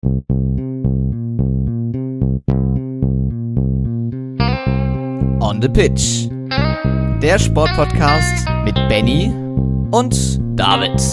On the Pitch. Der Sportpodcast mit Benny und David.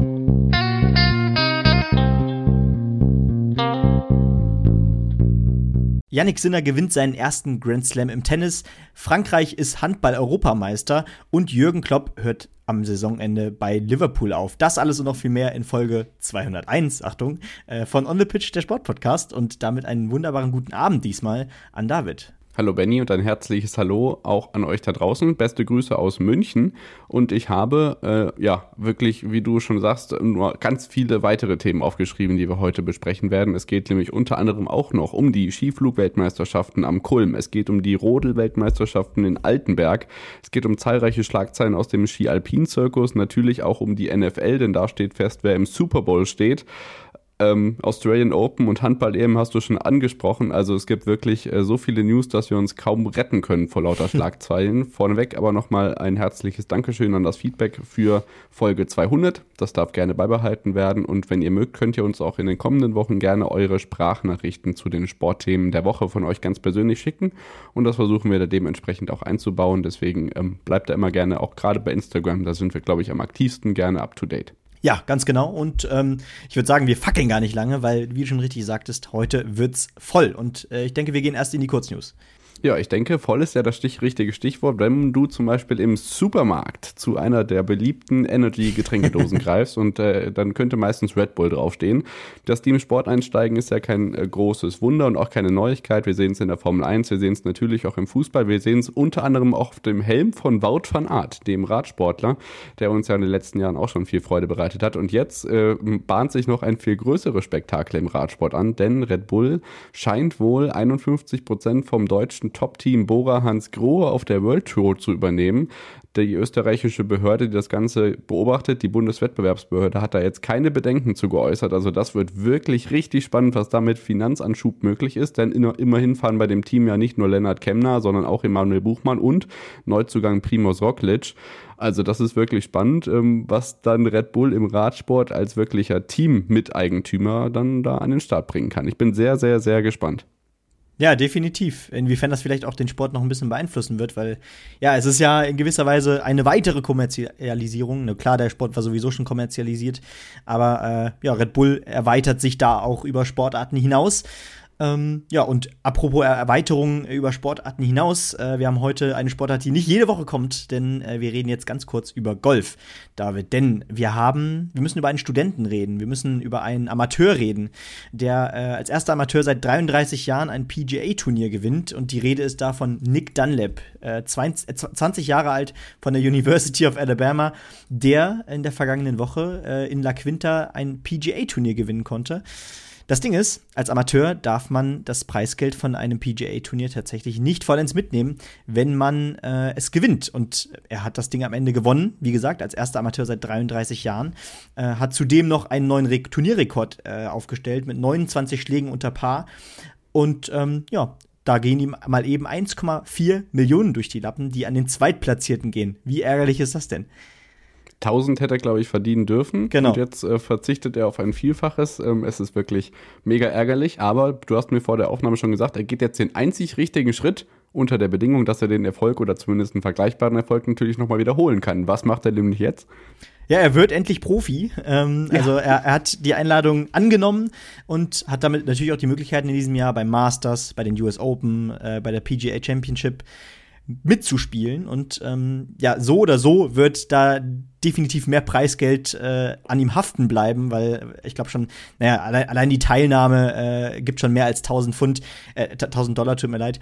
Jannik Sinner gewinnt seinen ersten Grand Slam im Tennis, Frankreich ist Handball-Europameister und Jürgen Klopp hört am Saisonende bei Liverpool auf. Das alles und noch viel mehr in Folge 201, Achtung, von On the Pitch, der Sportpodcast. Und damit einen wunderbaren guten Abend diesmal an David. Hallo Benny und ein herzliches Hallo auch an euch da draußen. Beste Grüße aus München. Und ich habe, wirklich, wie du schon sagst, nur ganz viele weitere Themen aufgeschrieben, die wir heute besprechen werden. Es geht nämlich unter anderem auch noch um die Skiflug-Weltmeisterschaften am Kulm. Es geht um die Rodel-Weltmeisterschaften in Altenberg. Es geht um zahlreiche Schlagzeilen aus dem Ski-Alpin-Zirkus. Natürlich auch um die NFL, denn da steht fest, wer im Super Bowl steht. Australian Open und Handball-EM hast du schon angesprochen. Also es gibt wirklich so viele News, dass wir uns kaum retten können vor lauter Schlagzeilen. Vorneweg aber nochmal ein herzliches Dankeschön an das Feedback für Folge 200. Das darf gerne beibehalten werden. Und wenn ihr mögt, könnt ihr uns auch in den kommenden Wochen gerne eure Sprachnachrichten zu den Sportthemen der Woche von euch ganz persönlich schicken. Und das versuchen wir da dementsprechend auch einzubauen. Deswegen bleibt da immer gerne, auch gerade bei Instagram, da sind wir, glaube ich, am aktivsten, gerne up to date. Ja, ganz genau. Und ich würde sagen, wir fackeln gar nicht lange, weil, wie du schon richtig sagtest, heute wird's voll. Und ich denke, wir gehen erst in die Kurznews. Ja, ich denke, voll ist ja das richtige Stichwort, wenn du zum Beispiel im Supermarkt zu einer der beliebten Energy-Getränkedosen greifst und dann könnte meistens Red Bull draufstehen. Dass die im Sport einsteigen, ist ja kein großes Wunder und auch keine Neuigkeit. Wir sehen es in der Formel 1, wir sehen es natürlich auch im Fußball. Wir sehen es unter anderem auch auf dem Helm von Wout van Aert, dem Radsportler, der uns ja in den letzten Jahren auch schon viel Freude bereitet hat. Und jetzt bahnt sich noch ein viel größeres Spektakel im Radsport an, denn Red Bull scheint wohl 51% vom deutschen Top-Team Bora Hansgrohe auf der World Tour zu übernehmen. Die österreichische Behörde, die das Ganze beobachtet, die Bundeswettbewerbsbehörde, hat da jetzt keine Bedenken zu geäußert. Also das wird wirklich richtig spannend, was da mit Finanzanschub möglich ist. Denn immerhin fahren bei dem Team ja nicht nur Lennart Kemner, sondern auch Emanuel Buchmann und Neuzugang Primož Roglič. Also das ist wirklich spannend, was dann Red Bull im Radsport als wirklicher Team-Miteigentümer dann da an den Start bringen kann. Ich bin sehr, sehr, sehr gespannt. Ja, definitiv. Inwiefern das vielleicht auch den Sport noch ein bisschen beeinflussen wird, weil ja, es ist ja in gewisser Weise eine weitere Kommerzialisierung. Klar, der Sport war sowieso schon kommerzialisiert, aber Red Bull erweitert sich da auch über Sportarten hinaus. Und apropos Erweiterung über Sportarten hinaus, wir haben heute eine Sportart, die nicht jede Woche kommt, denn wir reden jetzt ganz kurz über Golf, David, denn wir müssen über einen Studenten reden, wir müssen über einen Amateur reden, der als erster Amateur seit 33 Jahren ein PGA-Turnier gewinnt und die Rede ist da von Nick Dunlap, 20 Jahre alt von der University of Alabama, der in der vergangenen Woche in La Quinta ein PGA-Turnier gewinnen konnte. Das Ding ist, als Amateur darf man das Preisgeld von einem PGA-Turnier tatsächlich nicht vollends mitnehmen, wenn man es gewinnt. Und er hat das Ding am Ende gewonnen, wie gesagt, als erster Amateur seit 33 Jahren. Hat zudem noch einen neuen Turnierrekord aufgestellt mit 29 Schlägen unter Paar. Und da gehen ihm mal eben 1,4 Millionen durch die Lappen, die an den Zweitplatzierten gehen. Wie ärgerlich ist das denn? 1000 hätte er, glaube ich, verdienen dürfen. Genau. Und jetzt verzichtet er auf ein Vielfaches. Es ist wirklich mega ärgerlich. Aber du hast mir vor der Aufnahme schon gesagt, er geht jetzt den einzig richtigen Schritt unter der Bedingung, dass er den Erfolg oder zumindest einen vergleichbaren Erfolg natürlich nochmal wiederholen kann. Was macht er nämlich jetzt? Ja, er wird endlich Profi. Also er hat die Einladung angenommen und hat damit natürlich auch die Möglichkeiten in diesem Jahr beim Masters, bei den US Open, bei der PGA Championship mitzuspielen. Und so oder so wird da definitiv mehr Preisgeld an ihm haften bleiben, weil ich glaube schon, allein die Teilnahme gibt schon mehr als $1.000, tut mir leid.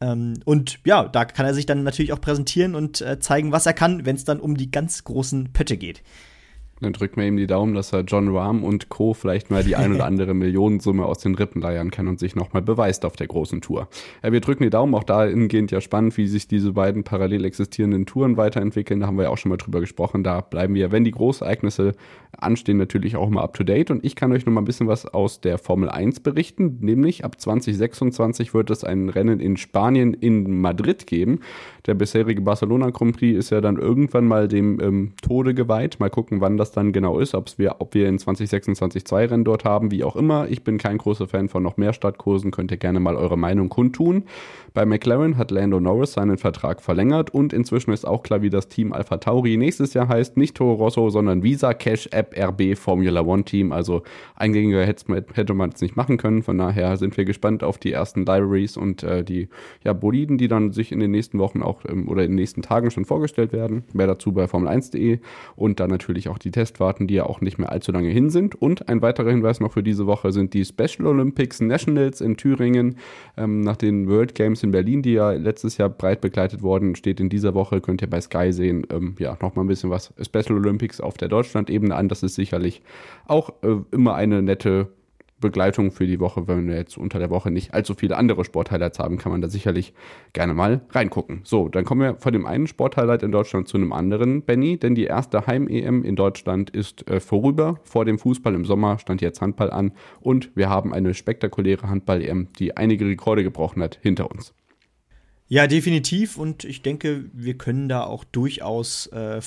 Da kann er sich dann natürlich auch präsentieren und zeigen, was er kann, wenn es dann um die ganz großen Pötte geht. Dann drücken wir ihm die Daumen, dass er John Rahm und Co. vielleicht mal die ein oder andere Millionensumme aus den Rippen leiern kann und sich nochmal beweist auf der großen Tour. Wir drücken die Daumen, auch dahingehend ja spannend, wie sich diese beiden parallel existierenden Touren weiterentwickeln. Da haben wir ja auch schon mal drüber gesprochen. Da bleiben wir, wenn die Großereignisse anstehen, natürlich auch immer up to date. Und ich kann euch noch mal ein bisschen was aus der Formel 1 berichten. Nämlich ab 2026 wird es ein Rennen in Spanien in Madrid geben. Der bisherige Barcelona Grand Prix ist ja dann irgendwann mal dem Tode geweiht. Mal gucken, wann das dann genau ist, ob wir in 2026 2 Rennen dort haben, wie auch immer. Ich bin kein großer Fan von noch mehr Startkursen, könnt ihr gerne mal eure Meinung kundtun. Bei McLaren hat Lando Norris seinen Vertrag verlängert und inzwischen ist auch klar, wie das Team AlphaTauri nächstes Jahr heißt. Nicht Toro Rosso, sondern Visa Cash App RB Formula One Team. Also eingängiger hätte man es nicht machen können. Von daher sind wir gespannt auf die ersten Libraries und die Boliden, die dann sich in den nächsten Wochen auch oder in den nächsten Tagen schon vorgestellt werden. Mehr dazu bei Formel1.de und dann natürlich auch die Testfahrten, die ja auch nicht mehr allzu lange hin sind. Und ein weiterer Hinweis noch für diese Woche sind die Special Olympics Nationals in Thüringen. Nach den World Games in Berlin, die ja letztes Jahr breit begleitet worden, steht in dieser Woche, könnt ihr bei Sky sehen, nochmal ein bisschen was Special Olympics auf der Deutschland-Ebene an. Das ist sicherlich auch immer eine nette Begleitung für die Woche. Wenn wir jetzt unter der Woche nicht allzu viele andere Sporthighlights haben, kann man da sicherlich gerne mal reingucken. So, dann kommen wir von dem einen Sporthighlight in Deutschland zu einem anderen, Benny, denn die erste Heim-EM in Deutschland ist vorüber. Vor dem Fußball im Sommer stand jetzt Handball an und wir haben eine spektakuläre Handball-EM, die einige Rekorde gebrochen hat, hinter uns. Ja, definitiv, und ich denke, wir können da auch durchaus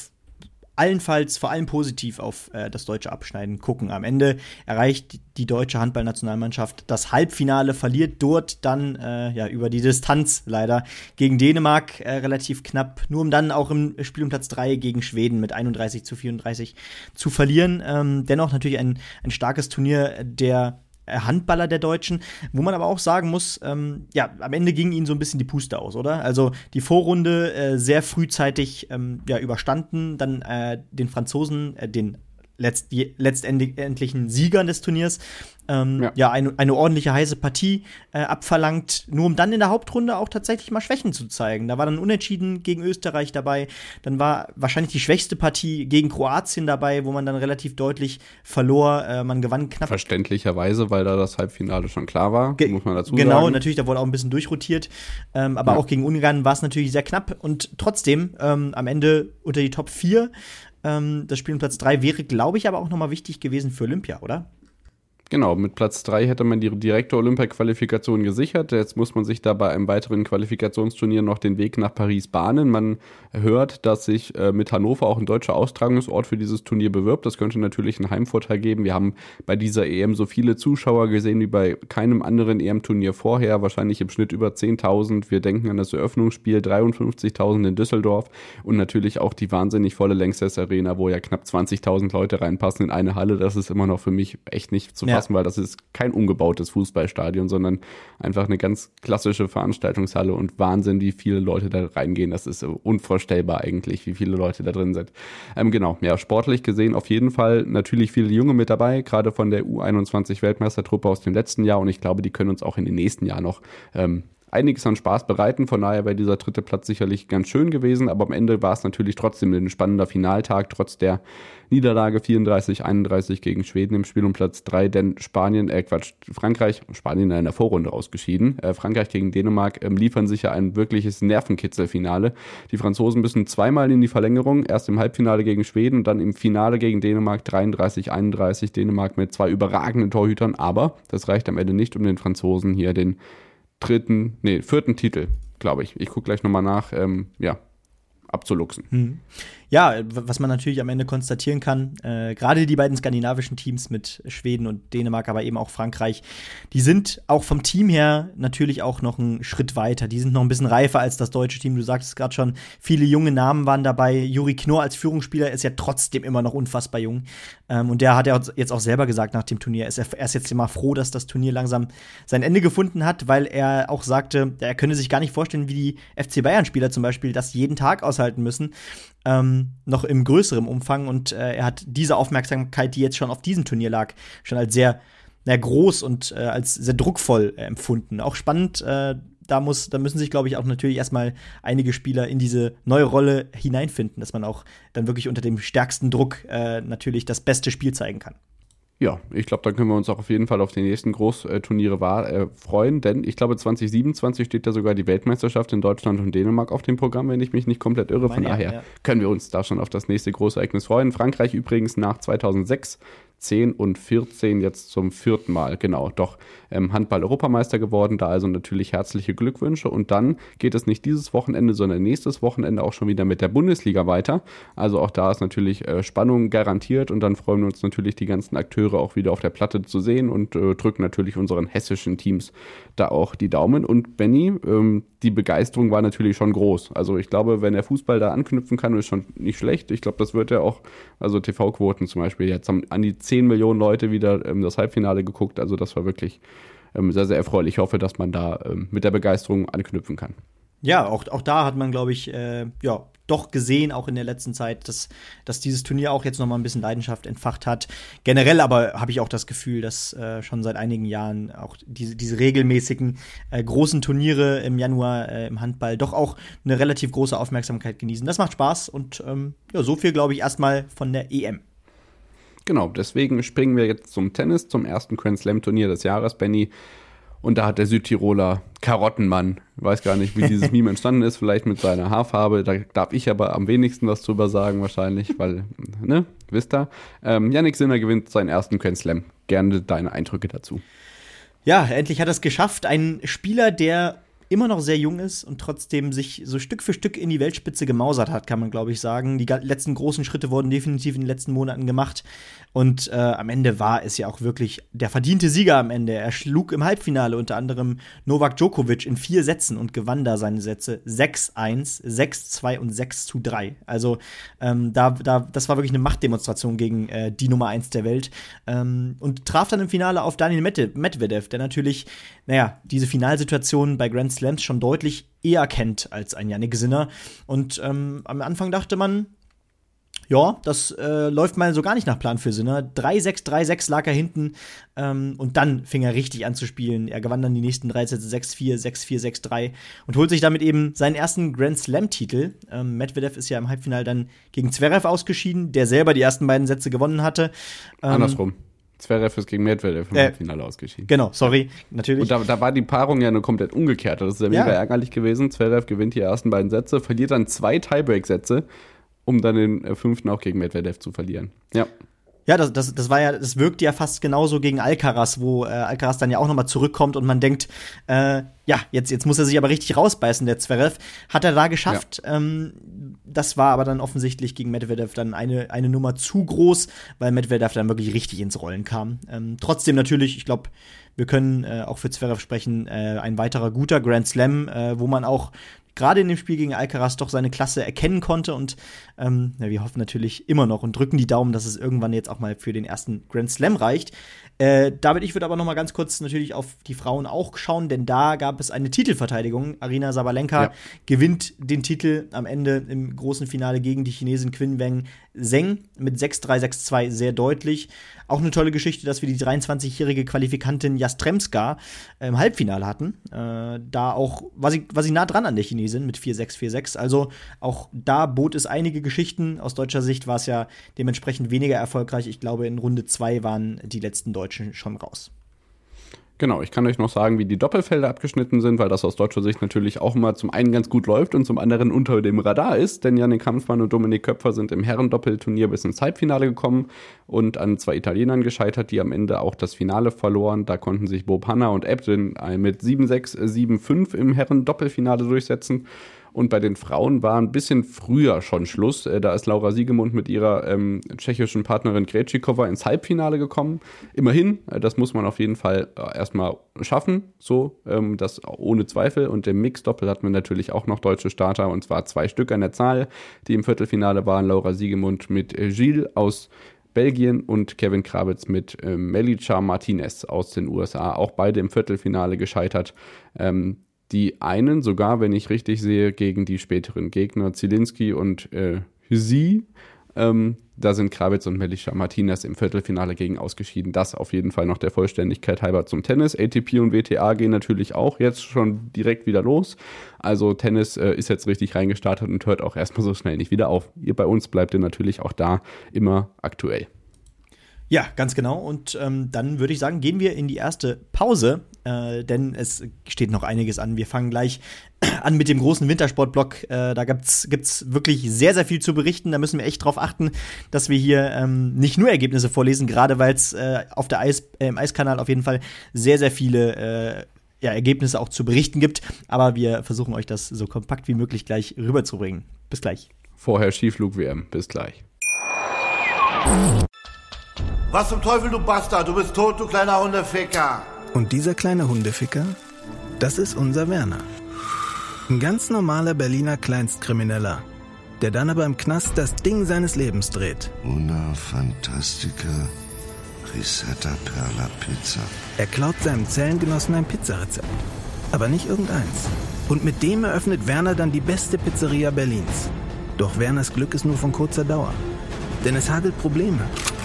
allenfalls vor allem positiv auf das deutsche Abschneiden gucken. Am Ende erreicht die deutsche Handballnationalmannschaft das Halbfinale, verliert dort dann über die Distanz leider gegen Dänemark relativ knapp, nur um dann auch im Spiel um Platz 3 gegen Schweden mit 31-34 zu verlieren. Dennoch natürlich ein starkes Turnier der Handballer der Deutschen, wo man aber auch sagen muss, am Ende ging ihnen so ein bisschen die Puste aus, oder? Also die Vorrunde sehr frühzeitig überstanden, dann den Franzosen, den letztendlichen Siegern des Turniers, eine ordentliche heiße Partie abverlangt, nur um dann in der Hauptrunde auch tatsächlich mal Schwächen zu zeigen. Da war dann Unentschieden gegen Österreich dabei, dann war wahrscheinlich die schwächste Partie gegen Kroatien dabei, wo man dann relativ deutlich verlor, man gewann knapp. Verständlicherweise, weil da das Halbfinale schon klar war, muss man dazu sagen. Genau, natürlich, da wurde auch ein bisschen durchrotiert, aber auch gegen Ungarn war es natürlich sehr knapp und trotzdem am Ende unter die Top 4. Das Spiel um Platz 3 wäre, glaube ich, aber auch nochmal wichtig gewesen für Olympia, oder? Genau, mit Platz 3 hätte man die direkte Olympia-Qualifikation gesichert. Jetzt muss man sich da bei einem weiteren Qualifikationsturnier noch den Weg nach Paris bahnen. Man hört, dass sich mit Hannover auch ein deutscher Austragungsort für dieses Turnier bewirbt. Das könnte natürlich einen Heimvorteil geben. Wir haben bei dieser EM so viele Zuschauer gesehen wie bei keinem anderen EM-Turnier vorher. Wahrscheinlich im Schnitt über 10.000. Wir denken an das Eröffnungsspiel, 53.000 in Düsseldorf und natürlich auch die wahnsinnig volle Lanxess Arena, wo ja knapp 20.000 Leute reinpassen in eine Halle. Das ist immer noch für mich echt nicht zu weil das ist kein umgebautes Fußballstadion, sondern einfach eine ganz klassische Veranstaltungshalle und Wahnsinn, wie viele Leute da reingehen. Das ist unvorstellbar eigentlich, wie viele Leute da drin sind. Sportlich gesehen auf jeden Fall natürlich viele Junge mit dabei, gerade von der U21-Weltmeistertruppe aus dem letzten Jahr und ich glaube, die können uns auch in den nächsten Jahren noch einiges an Spaß bereiten, von daher wäre dieser dritte Platz sicherlich ganz schön gewesen, aber am Ende war es natürlich trotzdem ein spannender Finaltag, trotz der Niederlage 34-31 gegen Schweden im Spiel um Platz 3, denn Spanien in der Vorrunde ausgeschieden. Frankreich gegen Dänemark liefern sicher ein wirkliches Nervenkitzelfinale. Die Franzosen müssen zweimal in die Verlängerung, erst im Halbfinale gegen Schweden und dann im Finale gegen Dänemark 33-31, Dänemark mit 2 überragenden Torhütern, aber das reicht am Ende nicht, um den Franzosen hier den vierten Titel, glaube ich. Ich gucke gleich nochmal nach, abzuluxen. Ja, was man natürlich am Ende konstatieren kann, gerade die beiden skandinavischen Teams mit Schweden und Dänemark, aber eben auch Frankreich, die sind auch vom Team her natürlich auch noch einen Schritt weiter. Die sind noch ein bisschen reifer als das deutsche Team. Du sagtest gerade schon, viele junge Namen waren dabei. Juri Knorr als Führungsspieler ist ja trotzdem immer noch unfassbar jung. Und der hat ja jetzt auch selber gesagt nach dem Turnier, er ist jetzt immer froh, dass das Turnier langsam sein Ende gefunden hat, weil er auch sagte, er könne sich gar nicht vorstellen, wie die FC Bayern-Spieler zum Beispiel das jeden Tag aushalten müssen. Noch im größeren Umfang und er hat diese Aufmerksamkeit, die jetzt schon auf diesem Turnier lag, schon als sehr groß und als sehr druckvoll empfunden. Auch spannend, da müssen sich, glaube ich, auch natürlich erstmal einige Spieler in diese neue Rolle hineinfinden, dass man auch dann wirklich unter dem stärksten Druck natürlich das beste Spiel zeigen kann. Ja, ich glaube, da können wir uns auch auf jeden Fall auf die nächsten Großturniere freuen, denn ich glaube, 2027 steht da sogar die Weltmeisterschaft in Deutschland und Dänemark auf dem Programm, wenn ich mich nicht komplett irre. Von daher können wir uns da schon auf das nächste Großereignis freuen. Frankreich übrigens nach 2006 10 und 14 jetzt zum 4. Mal, genau, doch Handball-Europameister geworden, da also natürlich herzliche Glückwünsche und dann geht es nicht dieses Wochenende, sondern nächstes Wochenende auch schon wieder mit der Bundesliga weiter, also auch da ist natürlich Spannung garantiert und dann freuen wir uns natürlich, die ganzen Akteure auch wieder auf der Platte zu sehen und drücken natürlich unseren hessischen Teams da auch die Daumen und Benny, die Begeisterung war natürlich schon groß, also ich glaube, wenn der Fußball da anknüpfen kann, ist schon nicht schlecht, ich glaube, das wird ja auch, also TV-Quoten zum Beispiel, jetzt haben an die 10 Millionen Leute wieder das Halbfinale geguckt. Also das war wirklich sehr, sehr erfreulich. Ich hoffe, dass man da mit der Begeisterung anknüpfen kann. Ja, auch da hat man, glaube ich, doch gesehen, auch in der letzten Zeit, dass dieses Turnier auch jetzt noch mal ein bisschen Leidenschaft entfacht hat. Generell aber habe ich auch das Gefühl, dass schon seit einigen Jahren auch diese regelmäßigen großen Turniere im Januar im Handball doch auch eine relativ große Aufmerksamkeit genießen. Das macht Spaß und so viel, glaube ich, erstmal von der EM. Genau, deswegen springen wir jetzt zum Tennis, zum ersten Grand Slam-Turnier des Jahres, Benny. Und da hat der Südtiroler Karottenmann, weiß gar nicht, wie dieses Meme entstanden ist, vielleicht mit seiner Haarfarbe, da darf ich aber am wenigsten was drüber sagen wahrscheinlich, weil, wisst ihr. Jannik Sinner gewinnt seinen ersten Grand Slam. Gerne deine Eindrücke dazu. Ja, endlich hat er es geschafft. Ein Spieler, der immer noch sehr jung ist und trotzdem sich so Stück für Stück in die Weltspitze gemausert hat, kann man, glaube ich, sagen. Die letzten großen Schritte wurden definitiv in den letzten Monaten gemacht. Und am Ende war es ja auch wirklich der verdiente Sieger am Ende. Er schlug im Halbfinale unter anderem Novak Djokovic in 4 Sätzen und gewann da seine Sätze 6-1, 6-2 und 6-3. Also das war wirklich eine Machtdemonstration gegen die Nummer 1 der Welt. Und traf dann im Finale auf Daniil Medvedev, der natürlich, diese Finalsituation bei Grand Slams schon deutlich eher kennt als ein Jannik Sinner. Und am Anfang dachte man, ja, das läuft mal so gar nicht nach Plan für Sinner. 3-6, 3-6 lag er hinten und dann fing er richtig an zu spielen. Er gewann dann die nächsten 3 Sätze 6-4, 6-4, 6-3 und holt sich damit eben seinen ersten Grand Slam-Titel. Medvedev ist ja im Halbfinale dann gegen Zverev ausgeschieden, der selber die ersten beiden Sätze gewonnen hatte. Andersrum. Zverev ist gegen Medvedev im Halbfinale ausgeschieden. Genau, sorry, natürlich. Und da war die Paarung ja nur komplett umgekehrt. Das ist ja mega ärgerlich gewesen. Zverev gewinnt die ersten beiden Sätze, verliert dann 2 Tiebreak-Sätze, um dann den 5. auch gegen Medvedev zu verlieren. Ja. Ja, das wirkt ja fast genauso gegen Alcaraz, wo Alcaraz dann ja auch nochmal zurückkommt und man denkt, jetzt muss er sich aber richtig rausbeißen, der Zverev. Hat er da geschafft. Ja. Das war aber dann offensichtlich gegen Medvedev dann eine Nummer zu groß, weil Medvedev dann wirklich richtig ins Rollen kam. Trotzdem natürlich, ich glaube, wir können auch für Zverev sprechen, ein weiterer guter Grand Slam, wo man auch gerade in dem Spiel gegen Alcaraz doch seine Klasse erkennen konnte und wir hoffen natürlich immer noch und drücken die Daumen, dass es irgendwann jetzt auch mal für den ersten Grand Slam reicht. David, ich würde aber noch mal ganz kurz natürlich auf die Frauen auch schauen, denn da gab es eine Titelverteidigung. Aryna Sabalenka gewinnt den Titel am Ende im großen Finale gegen die Chinesin Qinwen Zheng mit 6-3, 6-2 sehr deutlich. Auch eine tolle Geschichte, dass wir die 23-jährige Qualifikantin Jastremska im Halbfinale hatten. Da auch war sie nah dran an der Chinesin mit 4-6, 4-6. Also auch da bot es einige Geschichten. Aus deutscher Sicht war es ja dementsprechend weniger erfolgreich. Ich glaube, in Runde 2 waren die letzten Deutschen schon raus. Genau, ich kann euch noch sagen, wie die Doppelfelder abgeschnitten sind, weil das aus deutscher Sicht natürlich auch immer zum einen ganz gut läuft und zum anderen unter dem Radar ist, denn Jannik Kampfmann und Dominik Köpfer sind im Herrendoppelturnier bis ins Halbfinale gekommen und an 2 Italienern gescheitert, die am Ende auch das Finale verloren. Da konnten sich Bob Hanna und Ebden mit 7-6, 7-5 im Herrendoppelfinale durchsetzen. Und bei den Frauen war ein bisschen früher schon Schluss. Da ist Laura Siegemund mit ihrer tschechischen Partnerin Krejcikova ins Halbfinale gekommen. Immerhin, das muss man auf jeden Fall erstmal schaffen, so das ohne Zweifel. Und im Mixdoppel hatten wir natürlich auch noch deutsche Starter, und zwar 2 Stück an der Zahl, die im Viertelfinale waren. Laura Siegemund mit Gilles aus Belgien und Kevin Krawitz mit Melicha Martinez aus den USA. Auch beide im Viertelfinale gescheitert. Die einen sogar, wenn ich richtig sehe, gegen die späteren Gegner Zielinski und Hüsi. Da sind Krawitz und Melicha Martinez im Viertelfinale gegen ausgeschieden. Das auf jeden Fall noch der Vollständigkeit halber zum Tennis. ATP und WTA gehen natürlich auch jetzt schon direkt wieder los. Also Tennis ist jetzt richtig reingestartet und hört auch erstmal so schnell nicht wieder auf. Ihr bei uns bleibt ihr natürlich auch da immer aktuell. Ja, ganz genau. Und dann würde ich sagen, gehen wir in die erste Pause. denn es steht noch einiges an. Wir fangen gleich an mit dem großen Wintersportblock. Da gibt's wirklich sehr, sehr viel zu berichten. Da müssen wir echt drauf achten, dass wir hier nicht nur Ergebnisse vorlesen, gerade weil es im Eiskanal auf jeden Fall sehr, sehr viele Ergebnisse auch zu berichten gibt. Aber wir versuchen euch das so kompakt wie möglich gleich rüberzubringen. Bis gleich. Vorher Skiflug-WM. Bis gleich. Was zum Teufel, du Bastard? Du bist tot, du kleiner Hundeficker. Und dieser kleine Hundeficker, das ist unser Werner. Ein ganz normaler Berliner Kleinstkrimineller, der dann aber im Knast das Ding seines Lebens dreht. Una Fantastica Risetta Perla Pizza. Er klaut seinem Zellengenossen ein Pizzarezept, aber nicht irgendeins. Und mit dem eröffnet Werner dann die beste Pizzeria Berlins. Doch Werners Glück ist nur von kurzer Dauer, denn es hagelt Probleme.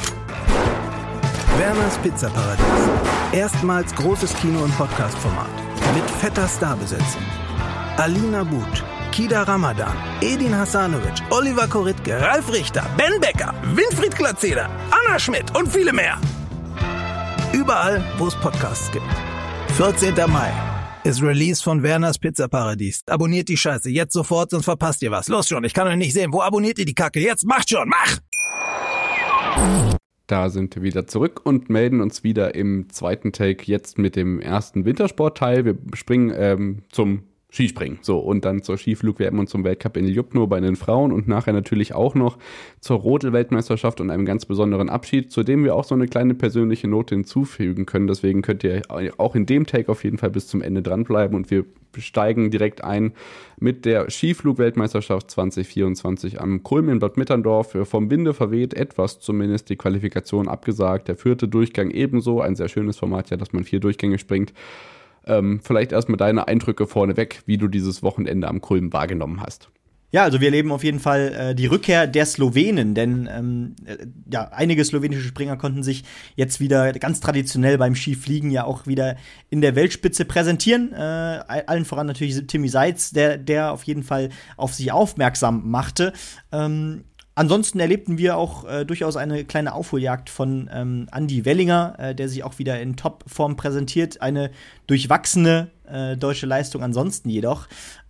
Werners Pizzaparadies. Erstmals großes Kino- und Podcast-Format. Mit fetter Starbesetzung. Alina But, Kida Ramadan, Edin Hasanovic, Oliver Koritke, Ralf Richter, Ben Becker, Winfried Glatzeder, Anna Schmidt und viele mehr. Überall, wo es Podcasts gibt. 14. Mai ist Release von Werners Pizzaparadies. Abonniert die Scheiße jetzt sofort, sonst verpasst ihr was. Los schon, ich kann euch nicht sehen. Wo abonniert ihr die Kacke? Jetzt macht schon, mach! Da sind wir wieder zurück und melden uns wieder im zweiten Take, jetzt mit dem ersten Wintersportteil. Wir springen zum Skispringen, so, und dann zur Skiflug-WM und zum Weltcup in Ljubno bei den Frauen und nachher natürlich auch noch zur Rodel-Weltmeisterschaft und einem ganz besonderen Abschied, zu dem wir auch so eine kleine persönliche Note hinzufügen können. Deswegen könnt ihr auch in dem Take auf jeden Fall bis zum Ende dranbleiben und wir steigen direkt ein mit der Skiflug-Weltmeisterschaft 2024 am Kulm in Bad Mitterndorf. Vom Winde verweht, etwas zumindest, die Qualifikation abgesagt. Der 4. Durchgang ebenso, ein sehr schönes Format, ja, dass man 4 Durchgänge springt. Vielleicht erstmal deine Eindrücke vorneweg, wie du dieses Wochenende am Kulm wahrgenommen hast. Ja, also wir erleben auf jeden Fall die Rückkehr der Slowenen, denn einige slowenische Springer konnten sich jetzt wieder ganz traditionell beim Skifliegen ja auch wieder in der Weltspitze präsentieren. Allen voran natürlich Timmy Seitz, der auf jeden Fall auf sich aufmerksam machte. Ansonsten erlebten wir auch durchaus eine kleine Aufholjagd von Andi Wellinger, der sich auch wieder in Topform präsentiert. Eine durchwachsene deutsche Leistung ansonsten jedoch.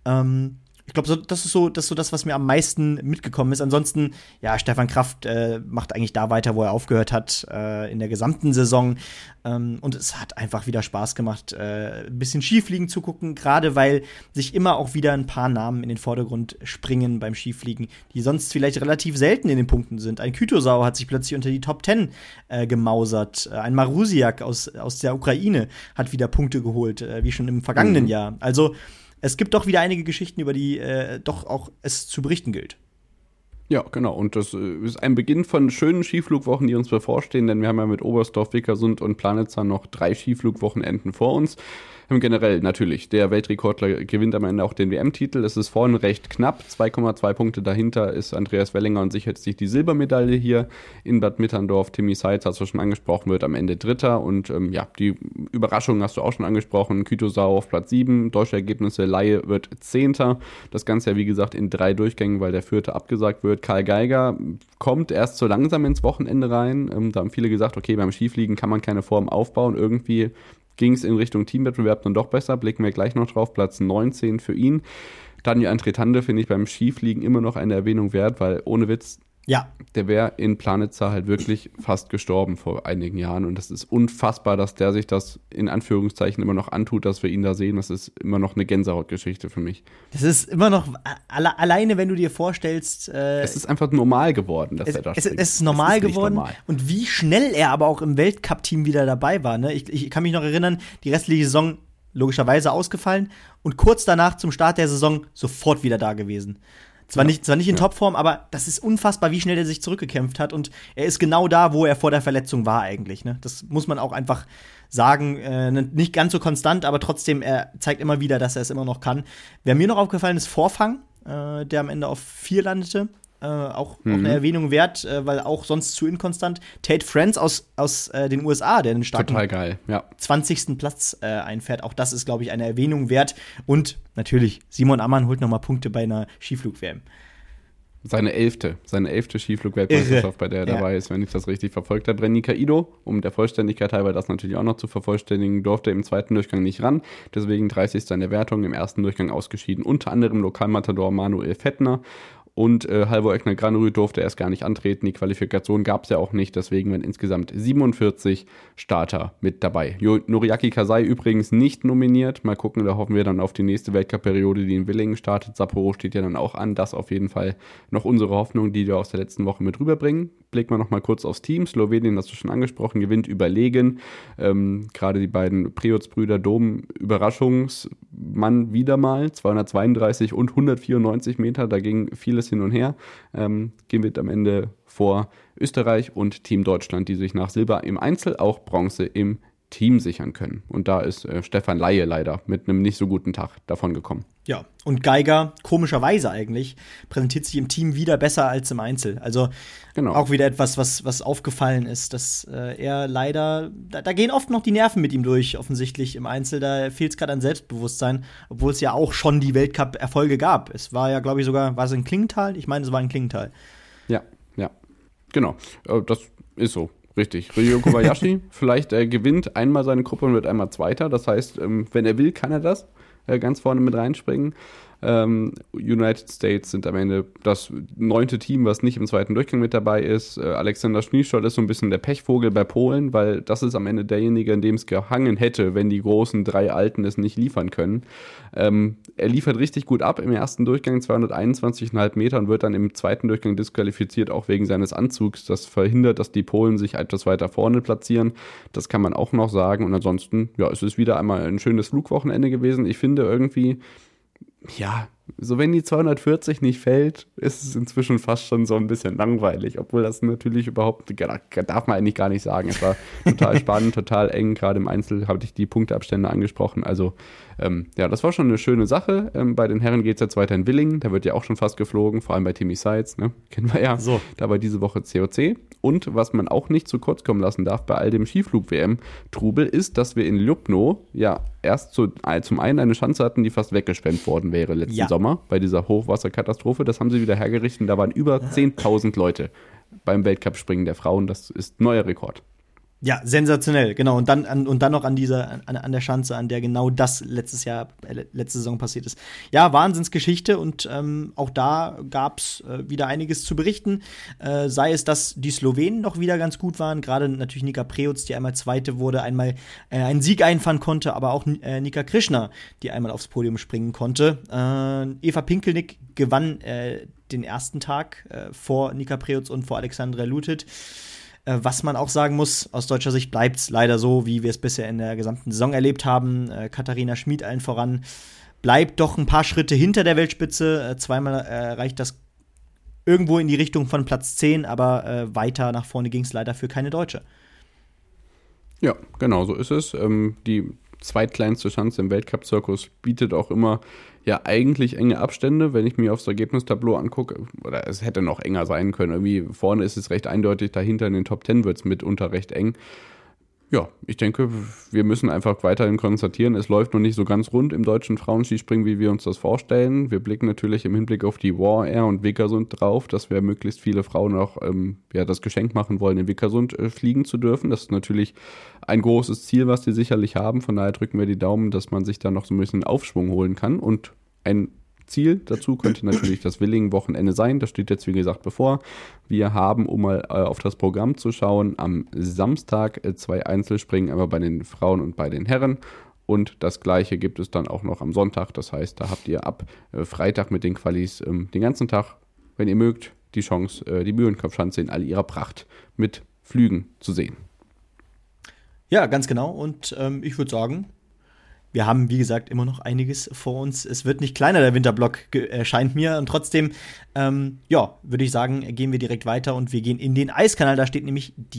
Ich glaube, das ist so das, was mir am meisten mitgekommen ist. Ansonsten, ja, Stefan Kraft macht eigentlich da weiter, wo er aufgehört hat in der gesamten Saison. Und es hat einfach wieder Spaß gemacht, ein bisschen Skifliegen zu gucken, gerade weil sich immer auch wieder ein paar Namen in den Vordergrund springen beim Skifliegen, die sonst vielleicht relativ selten in den Punkten sind. Ein Kütosau hat sich plötzlich unter die Top 10 gemausert. Ein Marusiak aus der Ukraine hat wieder Punkte geholt, wie schon im vergangenen Jahr. Also es gibt doch wieder einige Geschichten, über die doch auch es zu berichten gilt. Ja, genau. Und das ist ein Beginn von schönen Skiflugwochen, die uns bevorstehen, denn wir haben ja mit Oberstdorf, Vickersund und Planitza noch 3 Skiflugwochenenden vor uns. Generell natürlich, der Weltrekordler gewinnt am Ende auch den WM-Titel. Es ist vorne recht knapp, 2,2 Punkte dahinter ist Andreas Wellinger und sichert sich die Silbermedaille hier in Bad Mitterndorf. Timmy Seitz, hast du schon angesprochen, wird am Ende Dritter und die Überraschung hast du auch schon angesprochen. Kütosau auf Platz 7, deutsche Ergebnisse, Laie wird 10. Das Ganze ja wie gesagt in 3 Durchgängen, weil der 4. abgesagt wird. Karl Geiger kommt erst so langsam ins Wochenende rein. Da haben viele gesagt, okay, beim Skifliegen kann man keine Form aufbauen, irgendwie ging es in Richtung Teamwettbewerb dann doch besser, blicken wir gleich noch drauf, Platz 19 für ihn. Daniel Andretande finde ich beim Skifliegen immer noch eine Erwähnung wert, weil ohne Witz, ja, der wäre in Planitza halt wirklich fast gestorben vor einigen Jahren und das ist unfassbar, dass der sich das in Anführungszeichen immer noch antut, dass wir ihn da sehen. Das ist immer noch eine Gänsehautgeschichte für mich. Das ist immer noch, alleine wenn du dir vorstellst, es ist einfach normal geworden, dass er da springt. Es ist normal geworden und wie schnell er aber auch im Weltcup-Team wieder dabei war. Ne? Ich kann mich noch erinnern, die restliche Saison logischerweise ausgefallen und kurz danach zum Start der Saison sofort wieder da gewesen. Zwar nicht in Topform, aber das ist unfassbar, wie schnell er sich zurückgekämpft hat. Und er ist genau da, wo er vor der Verletzung war eigentlich. Ne? Das muss man auch einfach sagen. Nicht ganz so konstant, aber trotzdem, er zeigt immer wieder, dass er es immer noch kann. Wer mir noch aufgefallen ist, Vorfang, der am Ende auf 4 landete. Auch eine Erwähnung wert, weil auch sonst zu inkonstant. Tate France aus den USA, der einen starken total geil, ja. 20. Platz einfährt. Auch das ist, glaube ich, eine Erwähnung wert. Und natürlich, Simon Ammann holt noch mal Punkte bei einer Skiflug-WM. Seine 11. Skiflug-Weltmeisterschaft, bei der er dabei ist, wenn ich das richtig verfolgt habe. René Kaido, um der Vollständigkeit halber das natürlich auch noch zu vervollständigen, durfte im zweiten Durchgang nicht ran. Deswegen 30. in der Wertung, im ersten Durchgang ausgeschieden. Unter anderem Lokalmatador Manuel Fettner. Und Halvor Egner Granerud durfte erst gar nicht antreten. Die Qualifikation gab es ja auch nicht. Deswegen waren insgesamt 47 Starter mit dabei. Noriaki Kasai übrigens nicht nominiert. Mal gucken, da hoffen wir dann auf die nächste Weltcup-Periode, die in Willingen startet. Sapporo steht ja dann auch an. Das auf jeden Fall noch unsere Hoffnung, die wir aus der letzten Woche mit rüberbringen. Blicken wir noch mal kurz aufs Team. Slowenien, hast du schon angesprochen, gewinnt überlegen. Gerade die beiden Preutz-Brüder Dom, Überraschungsmann wieder mal. 232 und 194 Meter, da ging vieles hin und her. Gewinnt am Ende vor Österreich und Team Deutschland, die sich nach Silber im Einzel auch Bronze im Team sichern können. Und da ist Stefan Laie leider mit einem nicht so guten Tag davon gekommen. Ja, und Geiger, komischerweise eigentlich, präsentiert sich im Team wieder besser als im Einzel. Also auch wieder etwas, was aufgefallen ist, dass er leider, da gehen oft noch die Nerven mit ihm durch, offensichtlich im Einzel. Da fehlt es gerade an Selbstbewusstsein, obwohl es ja auch schon die Weltcup-Erfolge gab. Es war ja, glaube ich, sogar, war es in Klingenthal? Ich meine, es war in Klingenthal. Ja, genau. Das ist so. Richtig. Ryo Kobayashi vielleicht gewinnt einmal seine Gruppe und wird einmal Zweiter. Das heißt, wenn er will, kann er das ganz vorne mit reinspringen. United States sind am Ende das 9. Team, was nicht im zweiten Durchgang mit dabei ist. Alexander Schniescholl ist so ein bisschen der Pechvogel bei Polen, weil das ist am Ende derjenige, in dem es gehangen hätte, wenn die großen 3 Alten es nicht liefern können. Er liefert richtig gut ab im ersten Durchgang, 221,5 Meter, und wird dann im zweiten Durchgang disqualifiziert, auch wegen seines Anzugs. Das verhindert, dass die Polen sich etwas weiter vorne platzieren. Das kann man auch noch sagen. Und ansonsten, ja, es ist wieder einmal ein schönes Flugwochenende gewesen. Ich finde irgendwie, ja, so wenn die 240 nicht fällt, ist es inzwischen fast schon so ein bisschen langweilig, obwohl das natürlich überhaupt, darf man eigentlich gar nicht sagen. Es war total spannend, total eng, gerade im Einzel habe ich die Punkteabstände angesprochen, also ja, das war schon eine schöne Sache. Bei den Herren geht es jetzt weiter in Willingen, da wird ja auch schon fast geflogen, vor allem bei Timmy Seitz, ne? Kennen wir ja. So. Da war diese Woche COC. Und was man auch nicht zu kurz kommen lassen darf bei all dem Skiflug-WM-Trubel ist, dass wir in Ljubno ja erst zum einen eine Schanze hatten, die fast weggeschwemmt worden wäre letzten Sommer bei dieser Hochwasserkatastrophe. Das haben sie wieder hergerichtet. Da waren über 10.000 Leute beim Weltcup-Springen der Frauen. Das ist neuer Rekord. Ja, sensationell, genau. Und dann noch an der Schanze, an der genau das letzte Saison passiert ist. Ja, Wahnsinnsgeschichte, und auch da gab's wieder einiges zu berichten. Sei es, dass die Slowenen noch wieder ganz gut waren, gerade natürlich Nika Preutz, die einmal Zweite wurde, einmal einen Sieg einfahren konnte, aber auch Nika Krishna, die einmal aufs Podium springen konnte. Eva Pinkelnick gewann den ersten Tag vor Nika Preutz und vor Alexandra Lutit. Was man auch sagen muss, aus deutscher Sicht bleibt es leider so, wie wir es bisher in der gesamten Saison erlebt haben. Katharina Schmid allen voran bleibt doch ein paar Schritte hinter der Weltspitze. Zweimal reicht das irgendwo in die Richtung von Platz 10, aber weiter nach vorne ging es leider für keine Deutsche. Ja, genau so ist es. Die zweitkleinste Schanze im Weltcup-Zirkus bietet auch immer ja eigentlich enge Abstände, wenn ich mir aufs Ergebnistableau angucke, oder es hätte noch enger sein können. Irgendwie vorne ist es recht eindeutig, dahinter in den Top 10 wird es mitunter recht eng. Ja, ich denke, wir müssen einfach weiterhin konstatieren, es läuft noch nicht so ganz rund im deutschen Frauenskispringen, wie wir uns das vorstellen. Wir blicken natürlich im Hinblick auf die War Air und Vikersund drauf, dass wir möglichst viele Frauen auch das Geschenk machen wollen, in Vikersund fliegen zu dürfen. Das ist natürlich ein großes Ziel, was die sicherlich haben. Von daher drücken wir die Daumen, dass man sich da noch so ein bisschen Aufschwung holen kann. Und ein Ziel dazu könnte natürlich das Willingen-Wochenende sein. Das steht jetzt, wie gesagt, bevor. Wir haben, um mal auf das Programm zu schauen, am Samstag 2 Einzelspringen, einmal bei den Frauen und bei den Herren. Und das Gleiche gibt es dann auch noch am Sonntag. Das heißt, da habt ihr ab Freitag mit den Qualis den ganzen Tag, wenn ihr mögt, die Chance, die Mühlenkopfschanze in all ihrer Pracht mit Flügen zu sehen. Ja, ganz genau. Und ich würde sagen, wir haben, wie gesagt, immer noch einiges vor uns. Es wird nicht kleiner, der Winterblock, scheint mir. Und trotzdem, würde ich sagen, gehen wir direkt weiter und wir gehen in den Eiskanal. Da steht nämlich die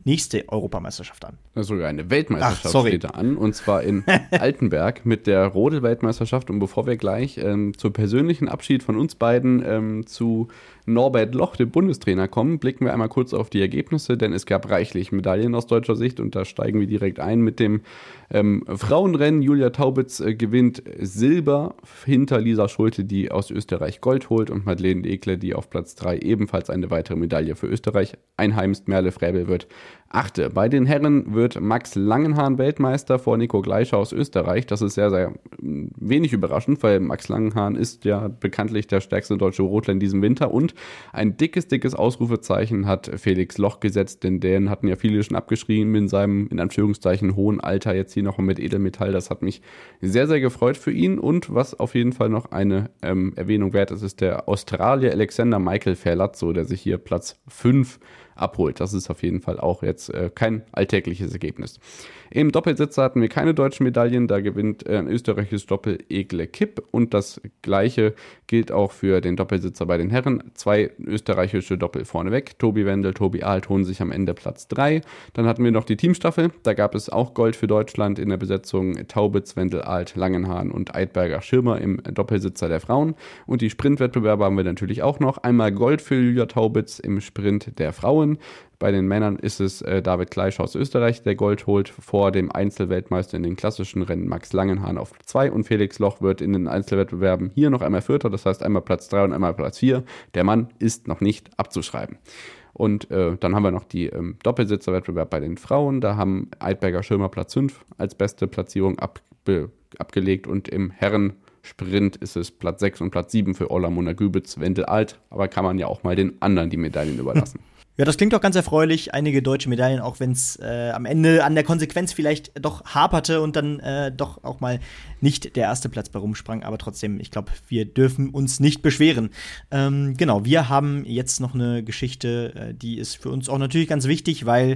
nächste Europameisterschaft an. Sogar eine Weltmeisterschaft steht da an, und zwar in Altenberg mit der Rodel-Weltmeisterschaft. Und bevor wir gleich zum persönlichen Abschied von uns beiden zu Norbert Loch, dem Bundestrainer, kommen, blicken wir einmal kurz auf die Ergebnisse, denn es gab reichlich Medaillen aus deutscher Sicht, und da steigen wir direkt ein mit dem Frauenrennen. Julia Taubitz gewinnt Silber hinter Lisa Schulte, die aus Österreich Gold holt, und Madeleine Ekle, die auf Platz 3 ebenfalls eine weitere Medaille für Österreich einheimst. Merle Fräbel wird Achte. Bei den Herren wird Max Langenhahn Weltmeister vor Nico Gleicher aus Österreich. Das ist sehr, sehr wenig überraschend, weil Max Langenhahn ist ja bekanntlich der stärkste deutsche Rodler in diesem Winter, und ein dickes Ausrufezeichen hat Felix Loch gesetzt, denn den hatten ja viele schon abgeschrieben in seinem, in Anführungszeichen, hohen Alter, jetzt hier noch mit Edelmetall. Das hat mich sehr, sehr gefreut für ihn, und was auf jeden Fall noch eine Erwähnung wert ist, ist der Australier Alexander Michael Ferlazzo, der sich hier Platz 5 abholt. Das ist auf jeden Fall auch jetzt kein alltägliches Ergebnis. Im Doppelsitzer hatten wir keine deutschen Medaillen, da gewinnt ein österreichisches Doppel Egle Kipp, und das gleiche gilt auch für den Doppelsitzer bei den Herren. 2 österreichische Doppel vorneweg, Tobi Wendel, Tobi Alt holen sich am Ende Platz 3. Dann hatten wir noch die Teamstaffel, da gab es auch Gold für Deutschland in der Besetzung Taubitz, Wendel, Alt, Langenhahn und Eidberger Schirmer im Doppelsitzer der Frauen, und die Sprintwettbewerbe haben wir natürlich auch noch. Einmal Gold für Julia Taubitz im Sprint der Frauen. Bei den Männern ist es David Gleicher aus Österreich, der Gold holt, vor dem Einzelweltmeister in den klassischen Rennen Max Langenhahn auf 2, und Felix Loch wird in den Einzelwettbewerben hier noch einmal Vierter, das heißt einmal Platz 3 und einmal Platz 4. Der Mann ist noch nicht abzuschreiben. Und dann haben wir noch die Doppelsitzerwettbewerb bei den Frauen. Da haben Eidberger Schirmer Platz 5 als beste Platzierung abgelegt, und im Herrensprint ist es Platz 6 und Platz 7 für Ola Mona-Gübitz, Wendel Alt, aber kann man ja auch mal den anderen die Medaillen überlassen. Ja, das klingt doch ganz erfreulich. Einige deutsche Medaillen, auch wenn es am Ende an der Konsequenz vielleicht doch haperte und dann doch auch mal nicht der erste Platz bei rumsprang. Aber trotzdem, ich glaube, wir dürfen uns nicht beschweren. Genau, wir haben jetzt noch eine Geschichte, die ist für uns auch natürlich ganz wichtig, weil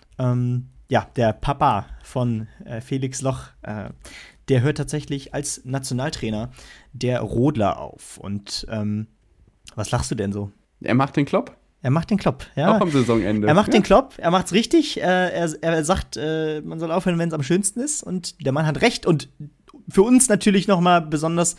der Papa von Felix Loch, der hört tatsächlich als Nationaltrainer der Rodler auf. Und was lachst du denn so? Er macht den Klopp. Er macht den Klopp, ja. Auch am Saisonende. Er macht den Klopp, er macht's richtig. Er sagt, man soll aufhören, wenn es am schönsten ist. Und der Mann hat recht. Und für uns natürlich noch mal besonders,